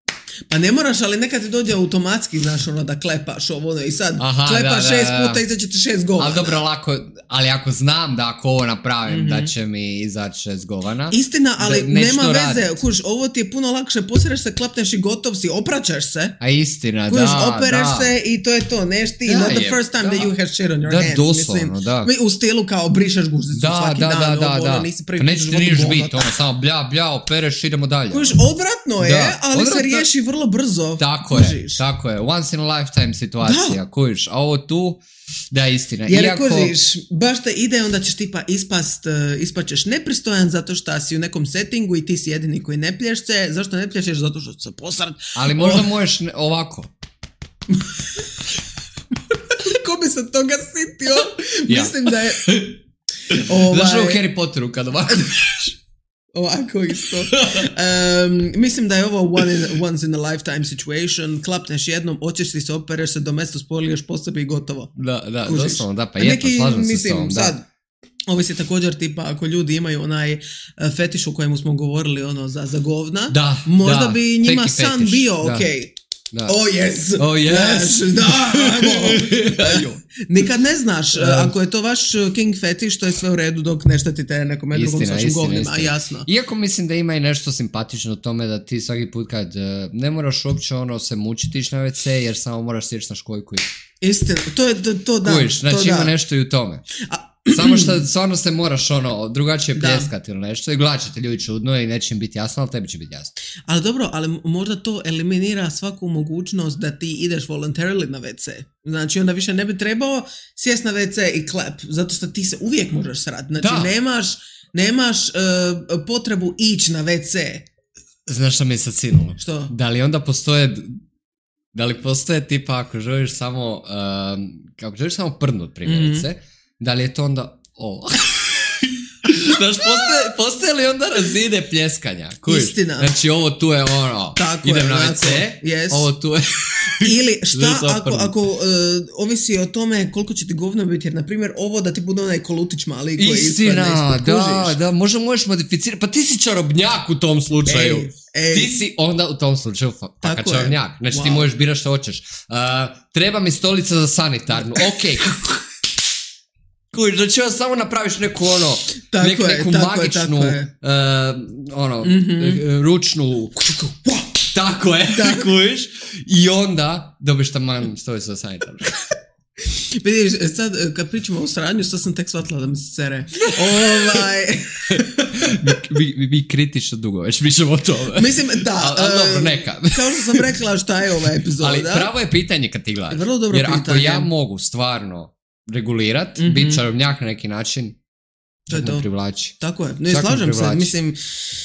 Pa ne moraš, ali nekad ti dođe automatski, znaš, ono da klepaš ovo, ono, i sad Aha, klepaš da, šest da, da. puta, izaće ti šest govana. Ali dobro, lako, ali ako znam da ako ovo napravim, mm-hmm. da će mi izaći šest govana. Istina, ali da, nema veze, radit. kuš, ovo ti je puno lakše, posreš se, klapneš i gotov si, opraćaš se. A istina, kuš, da, opereš da. se i to je to, neš ti, Da, not the je, first time da. that you have shit on your Da, hands. doslovno, mislim, da. U stilu kao brišeš guzicu Da, svaki da, dan, da, da, ovo, da. ono, nisi prvi Pa put neće u ti životu niš govno biti, ono, samo blja, blja, opereš, idemo dalje. Kužiš, odvratno je, Da, ali odvratno. se riješi vrlo brzo. Tako kužiš. je, tako je. Once in a lifetime situacija, kužiš. A ovo tu, da, istina. Jer Iako... kužiš, baš te ide, onda ćeš tipa ispast, uh, ispaćeš nepristojan zato što si u nekom settingu i ti si jedini koji ne plješće. Zašto ne plješćeš? Zato što se posrat. Ali možda oh. možeš ne, ovako. Ko bi se toga sitio? Ja. Mislim da je... Ovaj... Znaš u Harry Potteru kad ovako... Ovako isto. Um, mislim da je ovo one in, once in a lifetime situation. Klapneš jednom, oćeš ti se, opereš se, do mesta spoliješ po sebi i gotovo. Da, da, kužiš. doslovno, da, pa je, pa slažem se mislim, s tom, da. Sad, ovisi također tipa ako ljudi imaju onaj uh, fetiš o kojemu smo govorili ono za, za govna, da, možda da, bi njima fetiš, san bio da. ok. Da. Oh yes! Oh yes! yes da, ajmo. Nikad ne znaš, uh, ako je to vaš king fetiš, to je sve u redu dok ne štetite nekome drugom s vašim govnima, jasno. Iako mislim da ima i nešto simpatično u tome da ti svaki put kad uh, ne moraš uopće ono se mučiti na ve ce jer samo moraš sjeći na školjku. Istina, to je to, to da. Kujiš, znači to ima da. nešto i u tome. A, samo što stvarno se moraš ono drugačije pljeskati ili nešto i gledat će te ljudi čudno i neće im biti jasno, ali tebi će biti jasno. Ali dobro, ali možda to eliminira svaku mogućnost da ti ideš voluntarily na ve ce. Znači onda više ne bi trebao sjest na ve ce i klep, zato što ti se uvijek možeš srati. Znači da. nemaš, nemaš uh, potrebu ići na ve ce. Znaš što mi je sad sinulo? Što? Da li onda postoje... Da li postoje tipa ako želiš samo um, ako želiš samo prdnut primjerice, mm-hmm. da li je to onda ovo? Znaš, postoje, postoje li onda razine pljeskanja? Kujiš? Istina. Znači ovo tu je ono, tako idem je, na ve ce, yes. ovo tu je... Ili šta ako, ako uh, ovisi o tome koliko će ti govno biti, jer na primjer ovo da ti bude onaj kolutić mali koji istina, ispod da, da, možda možeš modificirati, pa ti si čarobnjak u tom slučaju. Ej, ej. Ti si onda u tom slučaju faka čarobnjak, znači wow. ti možeš birati što hoćeš. Uh, treba mi stolica za sanitarnu, okej. Okay. Kuć, znači samo napraviš neku ono, tako nek, je, neku tako magičnu, je, je. Uh, ono, mm-hmm. ručnu, tako je, kuć, i onda dobiš taman stolicu za sanitarnu. Vidiš, sad kad pričamo o sranju, sad sam tek shvatila da mi se cere. Ovaj... mi, mi, mi kritično dugo već pričamo o tome. Mislim, da. Ali al, dobro, neka. Kao što sam rekla šta je ova epizoda. Ali pravo je pitanje kad ti gledaš. Vrlo dobro jer pitanje. ako ja mogu stvarno regulirat, mm-hmm. bit čarobnjak na neki način, to je to. Privlači. Tako je, ne slažem se, mislim...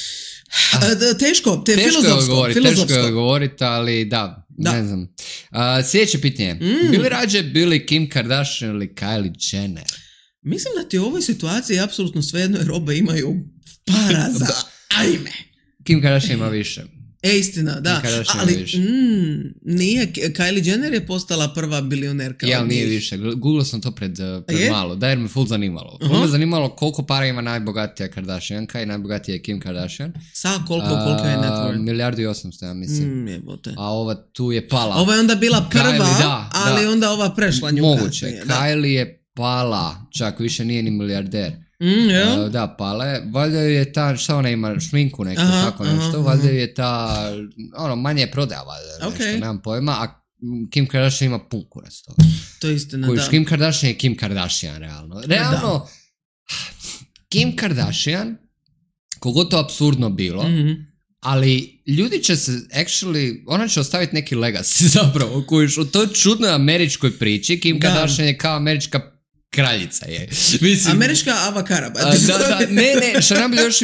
A, teško, te teško filozofsko, je odgovorit, filozofsko. Teško je odgovoriti, ali da, da, ne znam. Uh, sljedeće pitanje. Mm. Bili rađe bili Kim Kardashian ili Kylie Jenner? Mislim da ti u ovoj situaciji apsolutno svejedno jer oba imaju para za ajme. Kim Kardashian ima više. E, istina, da. Ali mm, nije, Kylie Jenner je postala prva bilionerka. Ja, nije više. Googlao sam to pred, pred malo, da jer me full zanimalo. Full uh-huh. me zanimalo koliko para ima najbogatija Kardashianka i najbogatija je Kim Kardashian. Sa koliko, koliko je net worth? Milijardu i osamsto, ja mislim. Mm, jebote. A ova tu je pala. Ova je onda bila prva, Kylie, da, ali da. onda ova prešla nju. Moguće. Kasnije, Kylie je pala, čak više nije ni milijarder. Mm, yeah. uh, da, pala je. Valjda je ta, šta ona ima, šminku neku, aha, tako nešto. Aha, valjda je ta, ono, manje je prodaja, valjda okay. nešto, nemam pojma. A Kim Kardashian ima pun kurac to. To je istina, Kojiš, da. Kim Kardashian je Kim Kardashian, realno. Realno, da. Kim Kardashian, koliko to apsurdno bilo, mm-hmm. ali ljudi će se, actually, ona će ostaviti neki legacy zapravo, kojiš, u toj čudnoj američkoj priči, Kim da. Kardashian je kao američka kraljica je. Mislim, američka Ava Karabat. Da, da, ne, ne, što nam bi još i...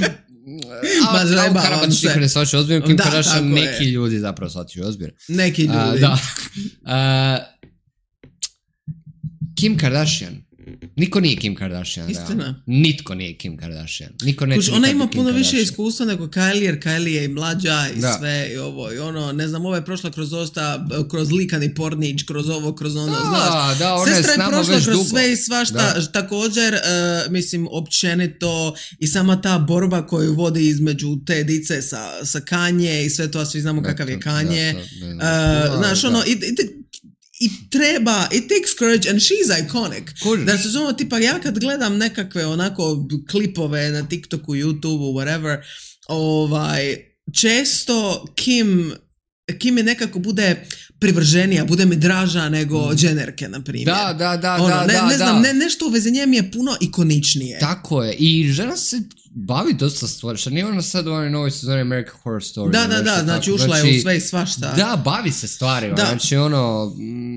Ava Karabat niko ne shvaća ozbiljno, Kim da, Kardashian neki je. Ljudi zapravo shvaćaju ozbiljno. Neki ljudi. Uh, da. Uh, Kim Kardashian Niko nije Kim Kardashian. Istina. Realno. Nitko nije Kim Kardashian. Niko neće Kuš, ona ima Kim puno Kardashian. više iskustva nego Kylie, jer Kylie je i mlađa i da. sve i ovo i ono, ne znam, ova je prošla kroz dosta, kroz likani pornić, kroz ovo, kroz ono, da, znaš. Da, ona Sestra je s nama je prošla već kroz dugo. sve i svašta, Da. također, uh, mislim, općenito i sama ta borba koju vodi između te dice sa, sa Kanye i sve to, a svi znamo kakav je Kanye. Da, uh, znaš, ono, i, i, i treba, it takes courage and she's iconic. Kužiš. Da se zove, tipa, ja kad gledam nekakve onako klipove na TikToku, YouTubeu, whatever, ovaj, često Kim, Kim je nekako bude privrženija, bude mi draža nego Jennerke, na primjer. Da, da, da, ono, da, ne, da, ne znam, da. ne, nešto u vezi nje mi je puno ikoničnije. Tako je. I žena se bavi dosta stvari. Što nije ona sad u onoj novoj sezoni American Horror Story. Da, da, da, znači tako. ušla znači, je u sve i svašta. Da, bavi se stvarima. Da. Znači ono,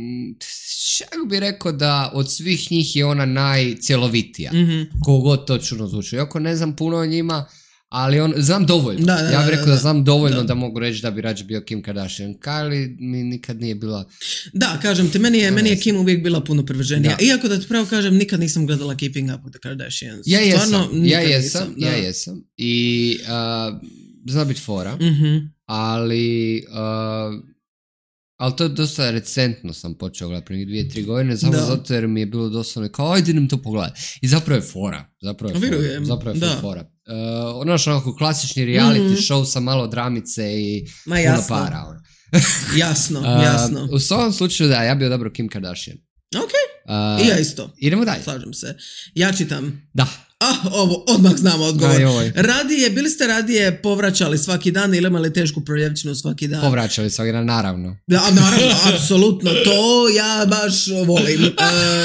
čak bi rekao da od svih njih je ona najcjelovitija. Mm-hmm. Kogod to čudno zvuči. Iako ne znam puno o njima, ali on, znam dovoljno. Da, da, ja bih rekao da, da, da znam dovoljno da. da mogu reći da bi rađe bio Kim Kardashian. Kylie mi nikad nije bila... Da, kažem ti, meni je, meni je Kim uvijek bila puno privrženija. Da. Iako da ti pravo kažem, nikad nisam gledala Keeping Up with the Kardashians. Ja jesam, Stvarno, ja nikad jesam, nisam, ja da. jesam. I uh, zna biti fora, Mm-hmm. ali... Uh, ali to je dosta recentno sam počeo gledati prije dvije, tri godine, samo Da. zato jer mi je bilo doslovno kao, ajde idem to pogledati. I zapravo je fora. Zapravo je fora. Vjerujem, Zapravo je da. fora. Uh, ono što onako klasični reality Mhm. show sa malo dramice i Ma puno jasno, para. Ono. jasno, Uh, jasno. U svom slučaju da, ja bi odabrao Kim Kardashian. Ok, Uh, i ja isto. Idemo dalje. Slažem se. Ja čitam. Da. Ah, ovo, odmah znamo odgovor. Ajoj. Radije, bili ste radije povraćali svaki dan ili imali tešku proljevčinu svaki dan? Povraćali svaki dan, naravno. Da, naravno, apsolutno, to ja baš volim. E,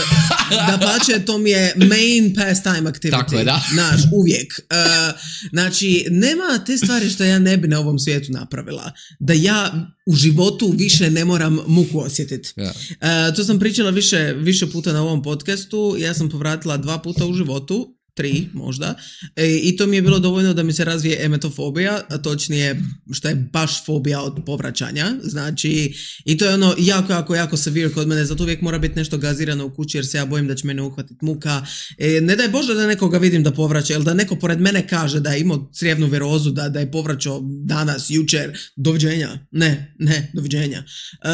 da pače, to mi je main pastime activity. Tako je, da. Naš, uvijek. E, znači, nema te stvari što ja ne bi na ovom svijetu napravila. Da ja u životu više ne moram muku osjetiti. Ja. E, to sam pričala više, više puta na ovom podcastu. Ja sam povratila dva puta u životu. Tri, možda. E, I to mi je bilo dovoljno da mi se razvije emetofobija, a točnije što je baš fobija od povraćanja. Znači, i to je ono jako, jako, jako severe kod mene, zato uvijek mora biti nešto gazirano u kući jer se ja bojim da će mene uhvatiti muka. E, ne daj Bože da nekoga vidim da povraća, ili da neko pored mene kaže da je imao crijevnu virozu, da, da je povraćao danas, jučer, doviđenja. Ne, ne, doviđenja.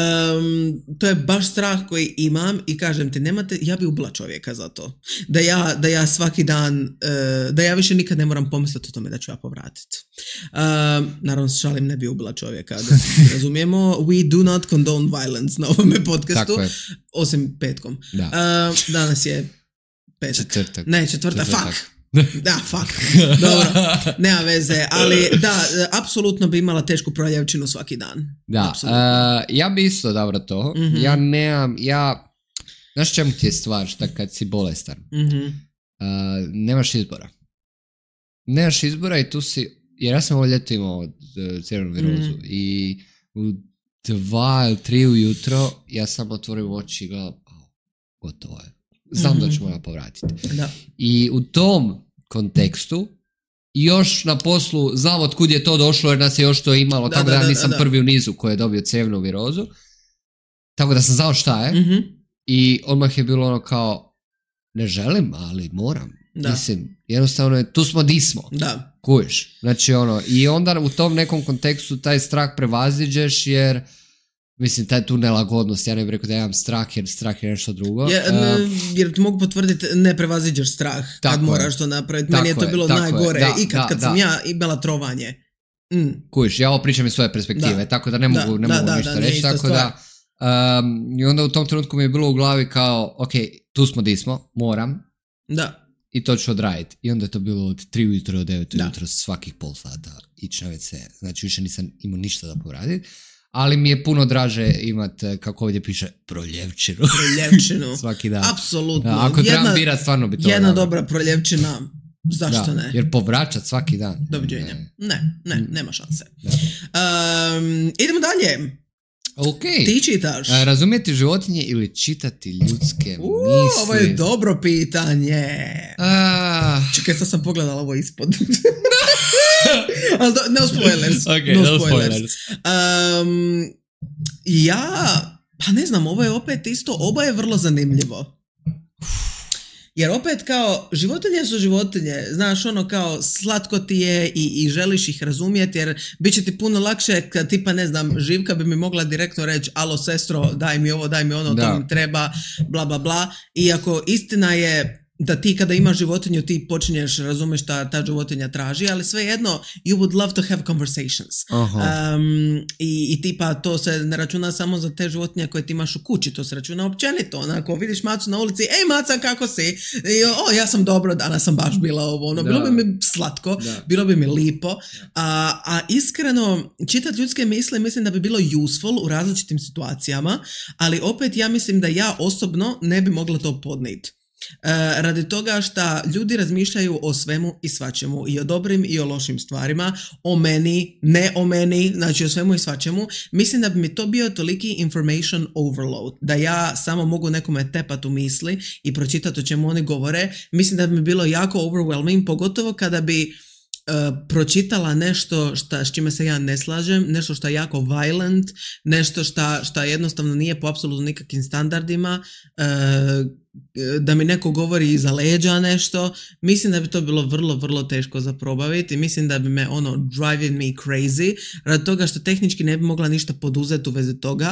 Um, to je baš strah koji imam i kažem ti, nemate, ja bi ubila čovjeka za to. Da ja, da ja svaki dan Uh, da ja više nikad ne moram pomisliti o tome da ću ja povratiti. Uh, naravno, se šalim, ne bi ubila čovjeka, da se razumijemo. We do not condone violence na ovome podcastu, osim petkom. Da. Uh, danas je petak. Četvrtak. Ne, četvrtak, Četvrtak. fuck. Da, fuck. Dobro, nema veze, ali da, apsolutno bi imala tešku proljevčinu svaki dan. Da, uh, ja bi isto dobro to. Mm-hmm. Ja nemam, ja, znaš čemu ti je stvar, šta kad si bolestan? Mhm. Uh, nemaš izbora. Nemaš izbora i tu si, jer ja sam ovo ljeto imao uh, crijevnu virozu mm. i u dva ili tri ujutro ja sam otvorio oči i gledam, oh, gotovo je. Znam mm-hmm. da ću moja povratiti. Da. I u tom kontekstu još na poslu znam od kud je to došlo jer nas je još to imalo, da, tako da, da ja nisam da, da. prvi u nizu koji je dobio crijevnu virozu. Tako da sam znao šta je mm-hmm. i odmah je bilo ono kao ne želim, ali moram. Da. Mislim, jednostavno je, tu smo di smo. Da. Kuješ. Znači ono, i onda u tom nekom kontekstu taj strah prevaziđeš jer, mislim, taj tu nelagodnost, ja ne bih rekao da imam strah jer strah je nešto drugo. Je, uh, jer ti mogu potvrditi, ne prevaziđeš strah kad moraš to napraviti. Meni je to bilo najgore da, i kad, da, kad da. sam ja imala trovanje. Mm. Kuješ, ja ovo pričam iz svoje perspektive, da. tako da ne mogu, da, ne mogu da, ništa da, reći, tako stvar. da um, i onda u tom trenutku mi je bilo u glavi kao, ok, tu smo di smo, moram. Da. I to ću odraditi. I onda je to bilo od tri ujutro do devet ujutro svakih pol sata ići na ve ce. Znači više nisam imao ništa da povradim. Ali mi je puno draže imat, kako ovdje piše, proljevčinu. Proljevčinu. Svaki dan. Apsolutno. Da, ako trebam birat, stvarno bi to... Jedna dobra proljevčina, zašto da, ne? Jer povraćat svaki dan. Doviđenja. Ne, ne, ne nema šanse. Um, idemo dalje. Okay. Ti čitaš. A, razumjeti životinje ili čitati ljudske uh, misli? Ovo je dobro pitanje. A... Čekaj, sad sam pogledala ovo ispod. Ali do, no spoilers. Okay, no, no spoilers. spoilers. Um, ja, pa ne znam, ovo je opet isto, oba je vrlo zanimljivo. Jer opet kao životinje su životinje, znaš ono kao slatko ti je i, i želiš ih razumjeti jer bit će ti puno lakše kad tipa ne znam Živka bi mi mogla direktno reći alo sestro daj mi ovo, daj mi ono, da. to mi treba, bla bla bla. Iako istina je da ti kada imaš životinju ti počinješ razumješ šta ta životinja traži, ali svejedno you would love to have conversations. Um, i, i tipa to se ne računa samo za te životinje koje ti imaš u kući, to se računa općenito. Onako vidiš macu na ulici, ej maca kako si? I, o ja sam dobro, danas sam baš bila ovo, ono, bilo bi mi slatko, da. Bilo bi mi lipo. A, a iskreno čitati ljudske misli mislim da bi bilo useful u različitim situacijama, ali opet ja mislim da ja osobno ne bi mogla to podnijeti. Uh, radi toga što ljudi razmišljaju o svemu i svačemu, i o dobrim i o lošim stvarima, o meni, ne o meni, znači o svemu i svačemu. Mislim da bi mi to bio toliki information overload, da ja samo mogu nekome tepat u misli i pročitati o čemu oni govore. Mislim da bi mi bilo jako overwhelming, pogotovo kada bi Uh, pročitala nešto šta, s čime se ja ne slažem, nešto što je jako violent, nešto šta, šta jednostavno nije po apsolutno nikakvim standardima, uh, da mi neko govori iza leđa nešto, mislim da bi to bilo vrlo, vrlo teško za probaviti i mislim da bi me ono driving me crazy, radi toga što tehnički ne bi mogla ništa poduzeti u vezi toga,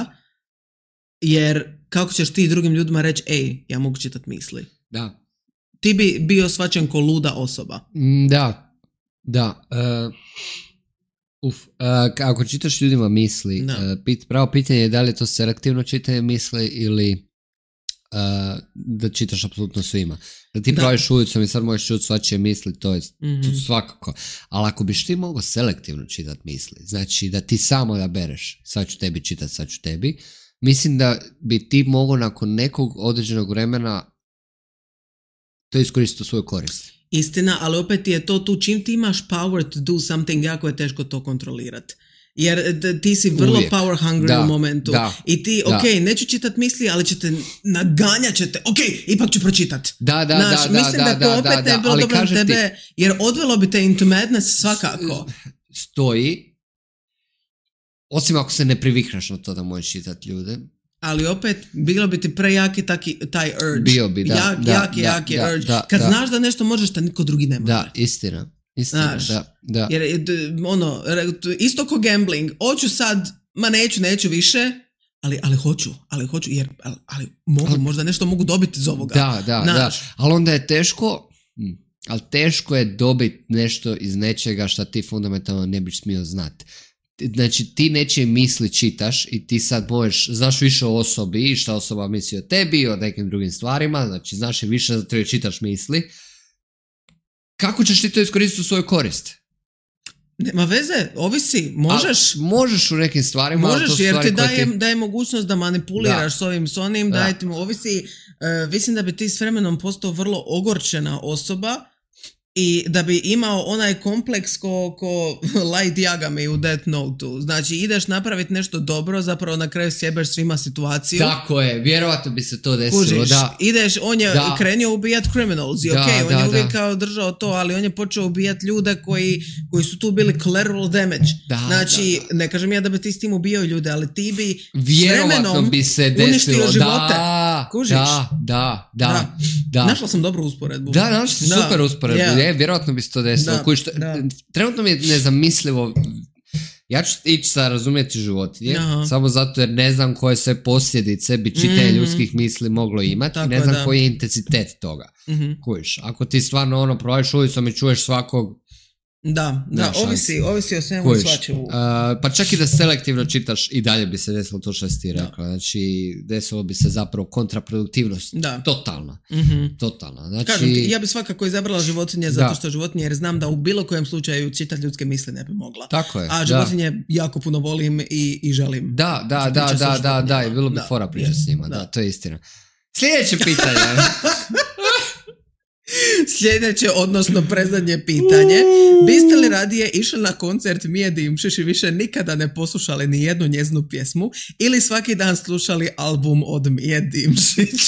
jer kako ćeš ti drugim ljudima reći, ej, ja mogu čitati misli. Da. Ti bi bio shvaćen ko luda osoba. Da. Da, uh, uf, uh, ako čitaš ljudima misli, uh, pit, pravo pitanje je da li je to selektivno čitanje misli ili uh, da čitaš apsolutno svima. Da ti praviš ulicom i sad možeš čuti svačije misli, to je mm-hmm. svakako. Ali ako biš ti mogao selektivno čitati misli, znači da ti samo da bereš, sad ću tebi čitati, sad ću tebi, mislim da bi ti mogao nakon nekog određenog vremena to iskoristiti u svoju korist. Istina, ali opet je to tu čim ti imaš power to do something, jako je teško to kontrolirati. Jer ti si vrlo uvijek. Power hungry da, u momentu. Da, i ti, ok, da. Neću čitat misli, ali ćete naganjat ćete, ok, ipak ću pročitat. Da, da, Znaš, da. Mislim da, da to opet da, ne bilo dobro na tebe, ti, jer odvelo bi te into madness svakako. Stoji, osim ako se ne privikneš na to da možeš čitat ljude. Ali opet, bilo bi ti prejaki taki, taj urge. Bio bi, da. Jak, da, jaki, da, jaki da, urge. Da, Kad da. znaš da nešto možeš, da niko drugi ne može. Da, istina. Istina, znaš, da, da. Jer, ono, isto ko gambling. Hoću sad, ma neću, neću više, ali, ali hoću, ali hoću, jer, ali, ali mogu, ali, možda nešto mogu dobiti iz ovoga. Da, da, znaš. Da. Ali onda je teško, ali teško je dobiti nešto iz nečega što ti fundamentalno ne biš smio znati. Znači ti nečije misli čitaš i ti sad možeš, znaš više o osobi i šta osoba misli o tebi i o nekim drugim stvarima, znači znaš je više zato jer čitaš misli. Kako ćeš ti to iskoristiti u svoju korist? Nema veze, ovisi, možeš. A, možeš u nekim stvarima. Možeš, to jer stvari ti daje, ti... daje mogućnost da manipuliraš da. S ovim, s onim, da. Daje ti mu, ovisi. Uh, mislim da bi ti s vremenom postao vrlo ogorčena osoba i da bi imao onaj kompleks ko, ko Light Yagami u Death Note-u. Znači, ideš napraviti nešto dobro, zapravo na kraju sjebeš svima situaciju. Tako je, vjerovatno bi se to desilo. Kužiš, da. Ideš, on je da. Krenio ubijat criminals i da, ok, on da, je uvijek da. Kao držao to, ali on je počeo ubijat ljude koji, koji su tu bili collateral damage. Da, znači, da, da. ne kažem ja da bi ti s tim ubijao ljude, ali ti bi vjerovatno bi se desilo. živote. Da, Kužiš? da, da, da, da. Našla sam dobru usporedbu. Da, našla si da. super usporedbu. Yeah. Je, vjerovatno bi se to desilo. Kužiš, trenutno mi je nezamislivo. Ja ću ići sa razumjeti životinje, aha. samo zato jer ne znam koje sve posljedice bi čitanje mm. ljudskih misli moglo imati i ne znam da. Koji je intenzitet toga. Mm-hmm. Kužiš, ako ti stvarno ono provaš ulicom i čuješ svakog. Da, da, ovisi, ovisi o svemu i svačemu. Uh, pa čak i da selektivno čitaš i dalje bi se desilo to što si ti rekla. Znači, desilo bi se zapravo kontraproduktivnost. Da. Totalna. Mm-hmm. Totalna. Znači, kažem ti, ja bi svakako izabrala životinje zato što životinje, jer znam da u bilo kojem slučaju čitati ljudske misli ne bi mogla. Tako je. A životinje da. Jako puno volim i, i želim. Da, da, da, da, da, da, i bilo bi da. Fora priča s njima. Da. Da, to je istina. Sljedeće pitanje. Sljedeće, odnosno predzadnje pitanje. Biste li radije išli na koncert Mije Dimšić i više nikada ne poslušali ni jednu njezinu pjesmu ili svaki dan slušali album od Mije Dimšić?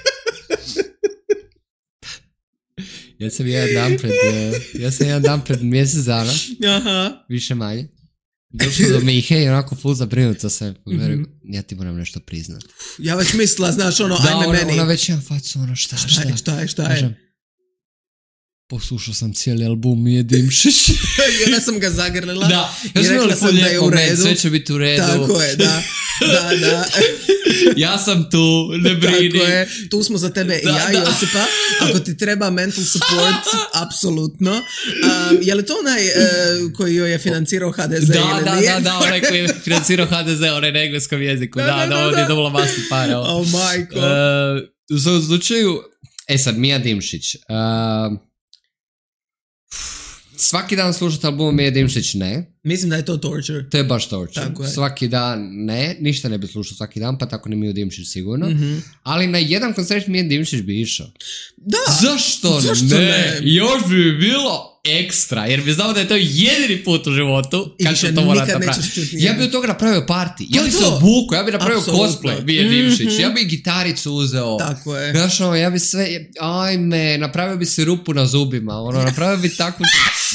ja sam jedan dan pred, ja sam jedan dan pred mjesec dana, aha. više manje. Došlo do Mihe i onako full zabrinuta se. Mm-hmm. Ja ti moram nešto priznat. Ja već mislila, znaš, ono, da, ajme ona, meni. ona već ima facu, ono, šta, šta? Šta je, šta je, šta je? Kažem, poslušao sam cijeli album Mije Dimšić. I onda sam ga zagrlila. Da, i rekla sam da je u redu. Sve će biti u redu. Tako je, da. Da, da. Ja sam tu, ne brini. Tako je, tu smo za tebe i da, ja, da. Josipa. Ako ti treba mental support, apsolutno. Um, je li to onaj uh, koji joj je financirao ha de ze da, ili da, nije? Da, da, onaj koji je financirao ha de ze, onaj na engleskom jeziku. Da, da, da, da, da, on da. je dobila masni pare. Oh, majko. Uh, u svom slučaju, e sad, Mija Dimšić. Uh, svaki dan slušati album Mije Dimšić, ne. Mislim da je to torture. To je baš torture. Tako je. Svaki dan ne, ništa ne bi slušao svaki dan, pa tako ni Miju Dimšić sigurno. Mm-hmm. Ali na jedan koncert Mije Dimšić bi išao. Da! Zašto, Zašto ne? ne? Još bi bilo ekstra, jer bi znao da je to jedini put u životu kad ću to morat napraviti. Ja bi od toga napravio party. Ja bi se obukao, ja bi napravio Absolutno. cosplay Mije Dimšić. Mm-hmm. Ja bi gitaricu uzeo. Tako je. Znaš, ono, ja bi sve, ajme, napravio bi si rupu na zubima. Ono, napravio bi takvu...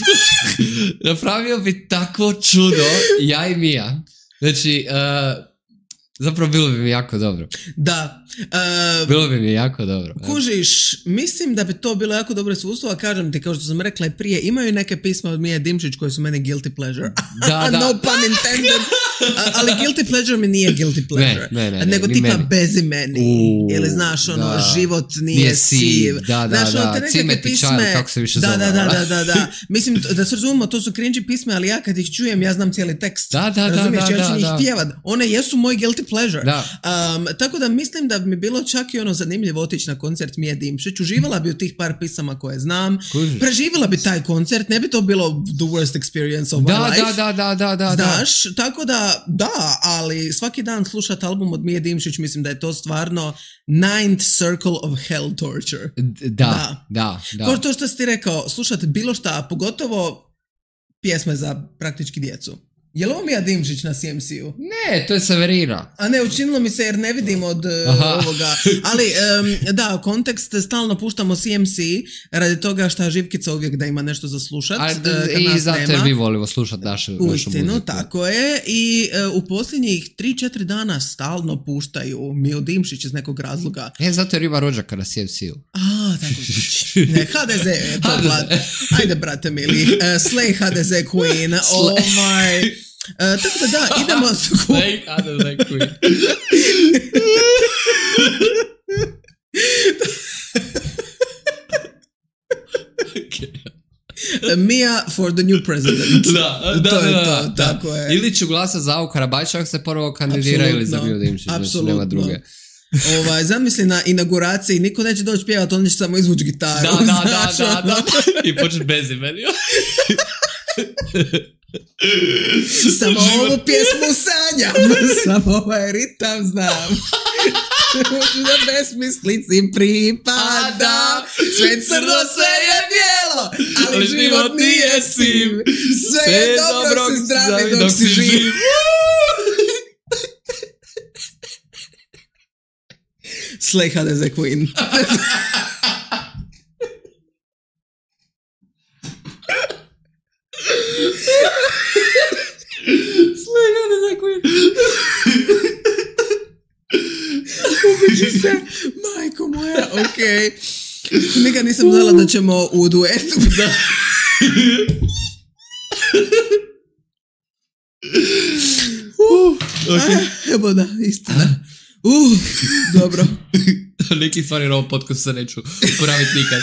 napravio bi takvo čudo, ja i Mija. Znači, uh, zapravo bilo bi mi jako dobro. Da. Uh, bilo bi mi jako dobro. Kužiš, mislim da bi to bilo jako dobro iskustvo, a kažem ti, kao što sam rekla i prije, imaju neke pisma od Mije Dimšić koje su meni guilty pleasure. Da, da. No pun intended. A, ali guilty pleasure mi nije guilty pleasure. Ne, ne, ne, nego ne, tipa meni. bezimeni. Uuu, ili znaš, ono, da. život nije, Nije siv. siv. Da, da, znaš, da. ono, te nekakve Cimeti pisme... čaj, kako se više da, zove. da, da, da, da, da. Mislim, da se razumemo, to su cringy pisme, ali ja kad ih čujem, ja znam cijeli tekst. Da, da, razumiješ, da, ja ću da, njih da. pjevat. One jesu moj guilty pleasure. Da. Um, tako da mislim da bi mi bilo čak i ono zanimljivo otići na koncert Mije Dimšić. Uživala bi u tih par pisama koje znam. Kužiš. Preživjela bi taj koncert. Ne bi to bilo the worst experience of my Da, life. da, da, da, da, da. Znaš, tako da, da, ali svaki dan slušati album od Mije Dimšić, mislim da je to stvarno ninth circle of hell torture. D- Da, da, da. Kao to što si ti rekao, slušati bilo šta, a pogotovo pjesme za praktički djecu. Je li ovo Mija Dimšić na C M C-u? Ne, to je Severina. A ne, učinilo mi se jer ne vidim od uh, ovoga. Ali, um, da, kontekst stalno puštamo C M C radi toga šta Živkica uvijek da ima nešto za slušat. A, uh, kad I nas zato nema. jer mi volimo slušati našu, našu muziku. Uistinu, tako je. I uh, u posljednjih tri četiri dana stalno puštaju Miju Dimšić iz nekog razloga. E, zato jer ima rođaka na C M C-u. A, tako znači. Ne, ha de ze je to, blat. Ajde, brate mili. Uh, Slay ha de ze Queen. Ovaj... Uh, tako da da, idemo... Slay ha de ze Queen. Mia for the new president. Da, da, to je da, to, da, tako da. je. Ili ću glasa za Avu Karabajča ako se prvo kandidira ili za Miju Dimšić. Znači nema druge. Ovaj, zamisli na inauguraciji, niko neće doći pjevati, on će samo izvući gitaru. Da, da, znaš, da, da, ono. da. I počeš bez imeni. Samo ovu pjesmu sanjam, samo ovaj ritam znam. Hoću da besmislici pripada, sve crno, sve je bijelo, ali, ali život nije siv. Sve je dobro, si zdravi dok si živ. Slay ha de ze Queen. Slay ha de ze Queen. Ubići se, majko moja, okej. Okay. Nikad nisam znala da ćemo u duetu. Da. uh, okay. ah, evo da, istina. Uh, dobro. Neki stvari na ovom podcastu se neću poraviti nikad.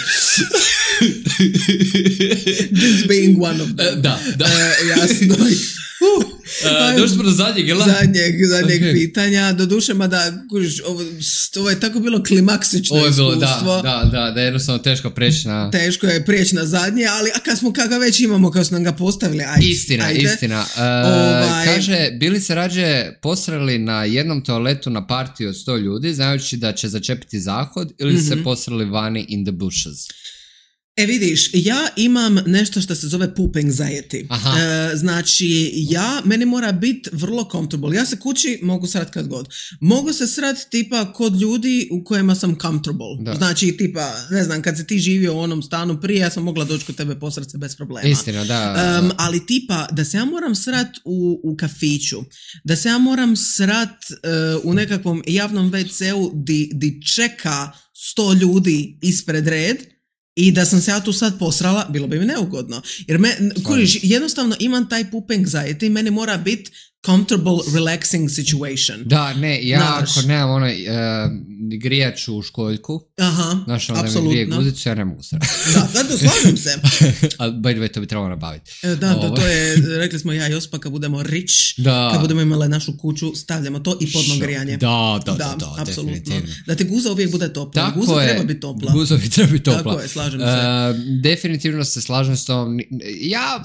This being one of them. Da, da. Uh, jasno. Uh, uh, Došli smo do zadnjeg, jel? Zadnjeg, zadnjeg okay. pitanja. Do duše, mada, kužiš, ovo, ovo je tako bilo klimaksično ovo je bilo, iskustvo. Da, da, da, da je jednostavno teško preći na... Teško je prijeći na zadnje, ali a kad smo kada već imamo, kad su nam ga postavili, ajde. Istina, ajde. istina. Uh, ovaj... Kaže, bili se rađe posrali na jednom toaletu na partiju od sto ljudi, znajući da će začepiti zahod, ili mm-hmm. se posrali vani in the bushes? E vidiš, ja imam nešto što se zove poop anxiety. E, znači, ja, meni mora biti vrlo comfortable. Ja se kući mogu srat kad god. Mogu se srat tipa kod ljudi u kojima sam comfortable. Da. Znači, tipa, ne znam, kad se ti živio u onom stanu prije, ja sam mogla doći kod tebe posrat se bez problema. Istina, da. Um, ali tipa, da se ja moram srat u, u kafiću, da se ja moram srat uh, u nekakvom javnom ve ceu di, di čeka sto ljudi ispred red, i da sam se ja tu sad posrala, bilo bi mi neugodno. Jer me, kuriš, jednostavno imam taj poop anxiety, meni mora biti comfortable, relaxing situation. Da, ne, ja Znaš. ako nemam onaj uh, grijač u školjku, aha, znaš, onda mi grije guzicu, ja ne mogu srati. Da, da, to slažem se. Ali, by the way, to bi trebalo nabaviti. Da, da, to je, rekli smo ja i Jospa, kad budemo rich, da. kad budemo imali našu kuću, stavljamo to i podno grijanje. Da, da, da, da, da apsolutno. Da ti guza uvijek bude topla. Tako guza je, treba biti topla. Guza bi treba biti topla. Tako je, slažem se. Uh, definitivno se slažem s tom. Ja...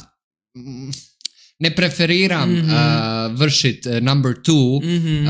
ne preferiram mm-hmm. uh, vršit uh, number two mm-hmm. uh,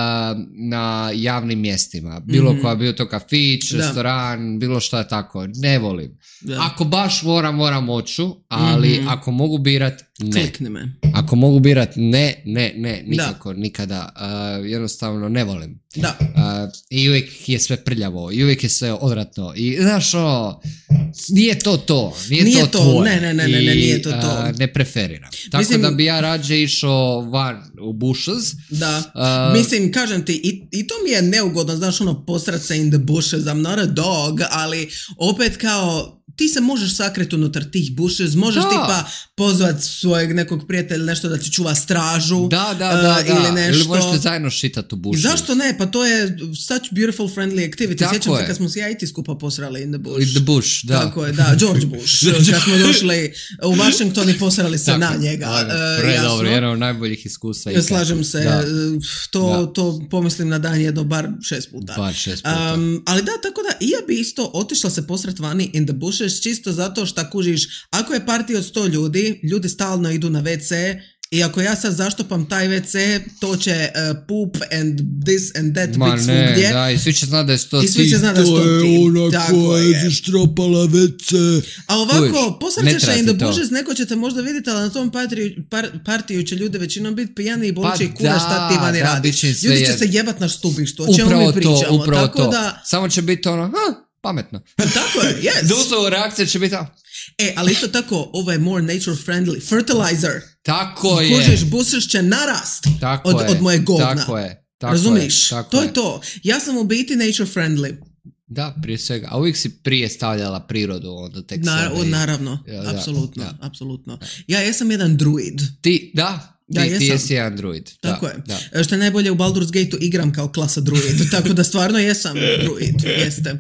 na javnim mjestima. Bilo mm-hmm. koja, bio to kafić, da. restoran, bilo šta tako. Ne volim. Da. Ako baš moram, moram oću, ali mm-hmm. ako mogu birat, ne. Klikni me. Ako mogu birat, ne, ne, ne, nikako, da. nikada. Uh, jednostavno ne volim. Da. Uh, I uvijek je sve prljavo, i uvijek je sve odvratno. I znaš ono, nije to to, nije, nije to, to tvoje. Ne, ne, ne, ne, ne, nije to to. Uh, ne preferiram. Tako Mislim, da bi ja rađe išao van u bushes. Da, uh, mislim, kažem ti, i, i to mi je neugodno, znaš, ono, posrat se in the bushes, I'm not a dog, ali opet kao, ti se možeš sakriti unutar tih bushes, možeš da. tipa pozvat svojeg nekog prijatelja nešto da ti čuva stražu. Da, da, da, uh, ili nešto. Ili možete zajedno šitati u bushes. I zašto ne? Pa to je such beautiful friendly activity. Tako Sjećam je. se kad smo se ja i ti skupa posrali in the bush. In the bush, da. Tako je, da, George Bush. Kad smo došli u Washington i posrali se Tako, na njega. Uh, Pre dobro, jedno od najboljih iskustva. I Slažem se. Da. To, da. to pomislim na dan jedno bar šest puta. Bar šest puta. Um, ali da, tako da i ja bi isto otišla se posret vani in the bushes, čisto zato što kužiš, ako je partija od sto ljudi, ljudi stalno idu na ve ce i ako ja sad zaštopam taj ve ce, to će uh, poop and this and that bit svugdje. Da, i svi će znati da je sto ti. I svi će znati da je sto ti. To je ona koja je zaštropala ve ce. A ovako, posrećeš in the bushes, neko će te možda vidjeti, ali na tom partiju, par, partiju će ljudi većinom biti pijani i boli će i kura šta ti vani radi. Ljudi će se jebat na štubištu, o čemu mi pričamo. To, upravo Tako to. Da, samo će biti ono, ha, pametno. Tako je, yes. Doslovno reakcija će biti ta. E, ali isto tako, ovo je more nature friendly. Fertilizer. Tako je. Kužiš, buseš će narast tako od, je. od moje govna. Tako je. Tako Razumiš? Je, tako to je. je to. Ja sam u biti nature friendly. Da, prije svega. A uvijek si prije stavljala prirodu, onda tek Na, sebe. Naravno, Ja, apsolutno, da. apsolutno. Ja jesam jedan druid. Ti, da. Da, ti, jesam. ti jesi jedan druid. Tako da, je. Da. Što je najbolje, u Baldur's Gate-u igram kao klasa druid, tako da stvarno jesam druid, jeste.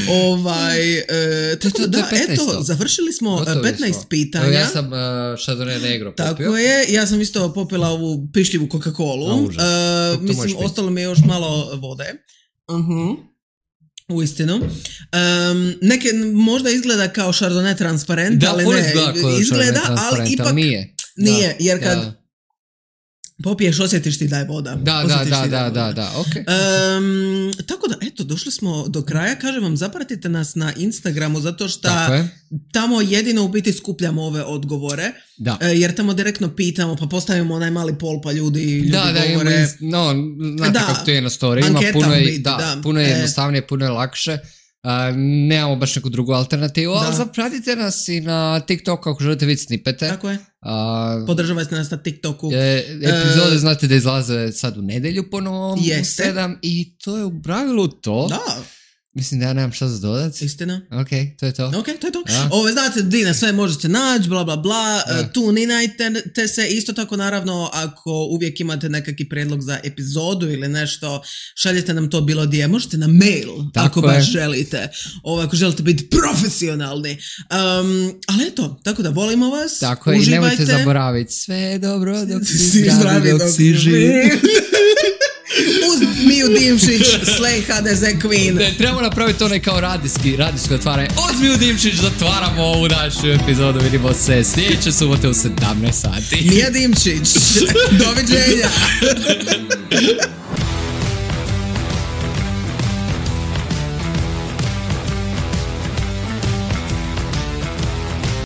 Ovaj, e, tako to, to, da, to eto, završili smo Gotovi petnaest smo. pitanja. Evo, ja sam uh, Chardonnay Negro popio. Tako je, ja sam isto popila ovu pišljivu Coca-Colu. Uh, mislim, ostalo mi je još malo vode. Uh-huh. U istinu. Um, neke možda izgleda kao Chardonnay transparent, da, ali ne, izgleda, izgleda ali ipak nije. Nije, da, jer kad da. popiješ, osjetiš ti da je voda. Da, da, da, da, da, da, ok. Um, tako da, eto, došli smo do kraja. Kažem vam, zapratite nas na Instagramu, zato što tamo jedino u biti skupljamo ove odgovore. Da. Jer tamo direktno pitamo, pa postavimo onaj mali pol, pa ljudi, ljudi da, da, govore. No, znate da, kako to je na storijima, puno je, biti, da, da, puno je jednostavnije, puno je lakše. Uh, nemamo baš neku drugu alternativu, da. Ali zapratite nas i na TikToku ako želite vidjeti snipete. Tako je. Uh, Podržavajte nas na TikToku. E, epizode uh, znate da izlaze sad u nedjelju ponovom u sedam i to je u pravilu to. Da. Mislim da ja nemam šta za dodat. Istina. Ok, to je to. Ok, to je to. Ja. Ove, znate, di na sve možete naći, bla, bla, bla. Ja. Tuninajte se. Isto tako, naravno, ako uvijek imate nekakvi predlog za epizodu ili nešto, šaljete nam to bilo gdje. Možete na mail, tako ako je. baš želite. Ove, ako želite biti profesionalni. Um, ali eto, tako da volimo vas. Tako je, uživajte. I nemojte zaboraviti. Sve je dobro dok si zdravi, dok si živ. Uz Miju Dimšić, Slay ha de ze Queen. Ne, trebamo napraviti onaj kao radijski, radijsko otvaranje. Uz Miju Dimšić zatvaramo ovu našu epizodu. Vidimo se sljedeće subote u sedamnaest sati. Mija Dimšić, doviđenja.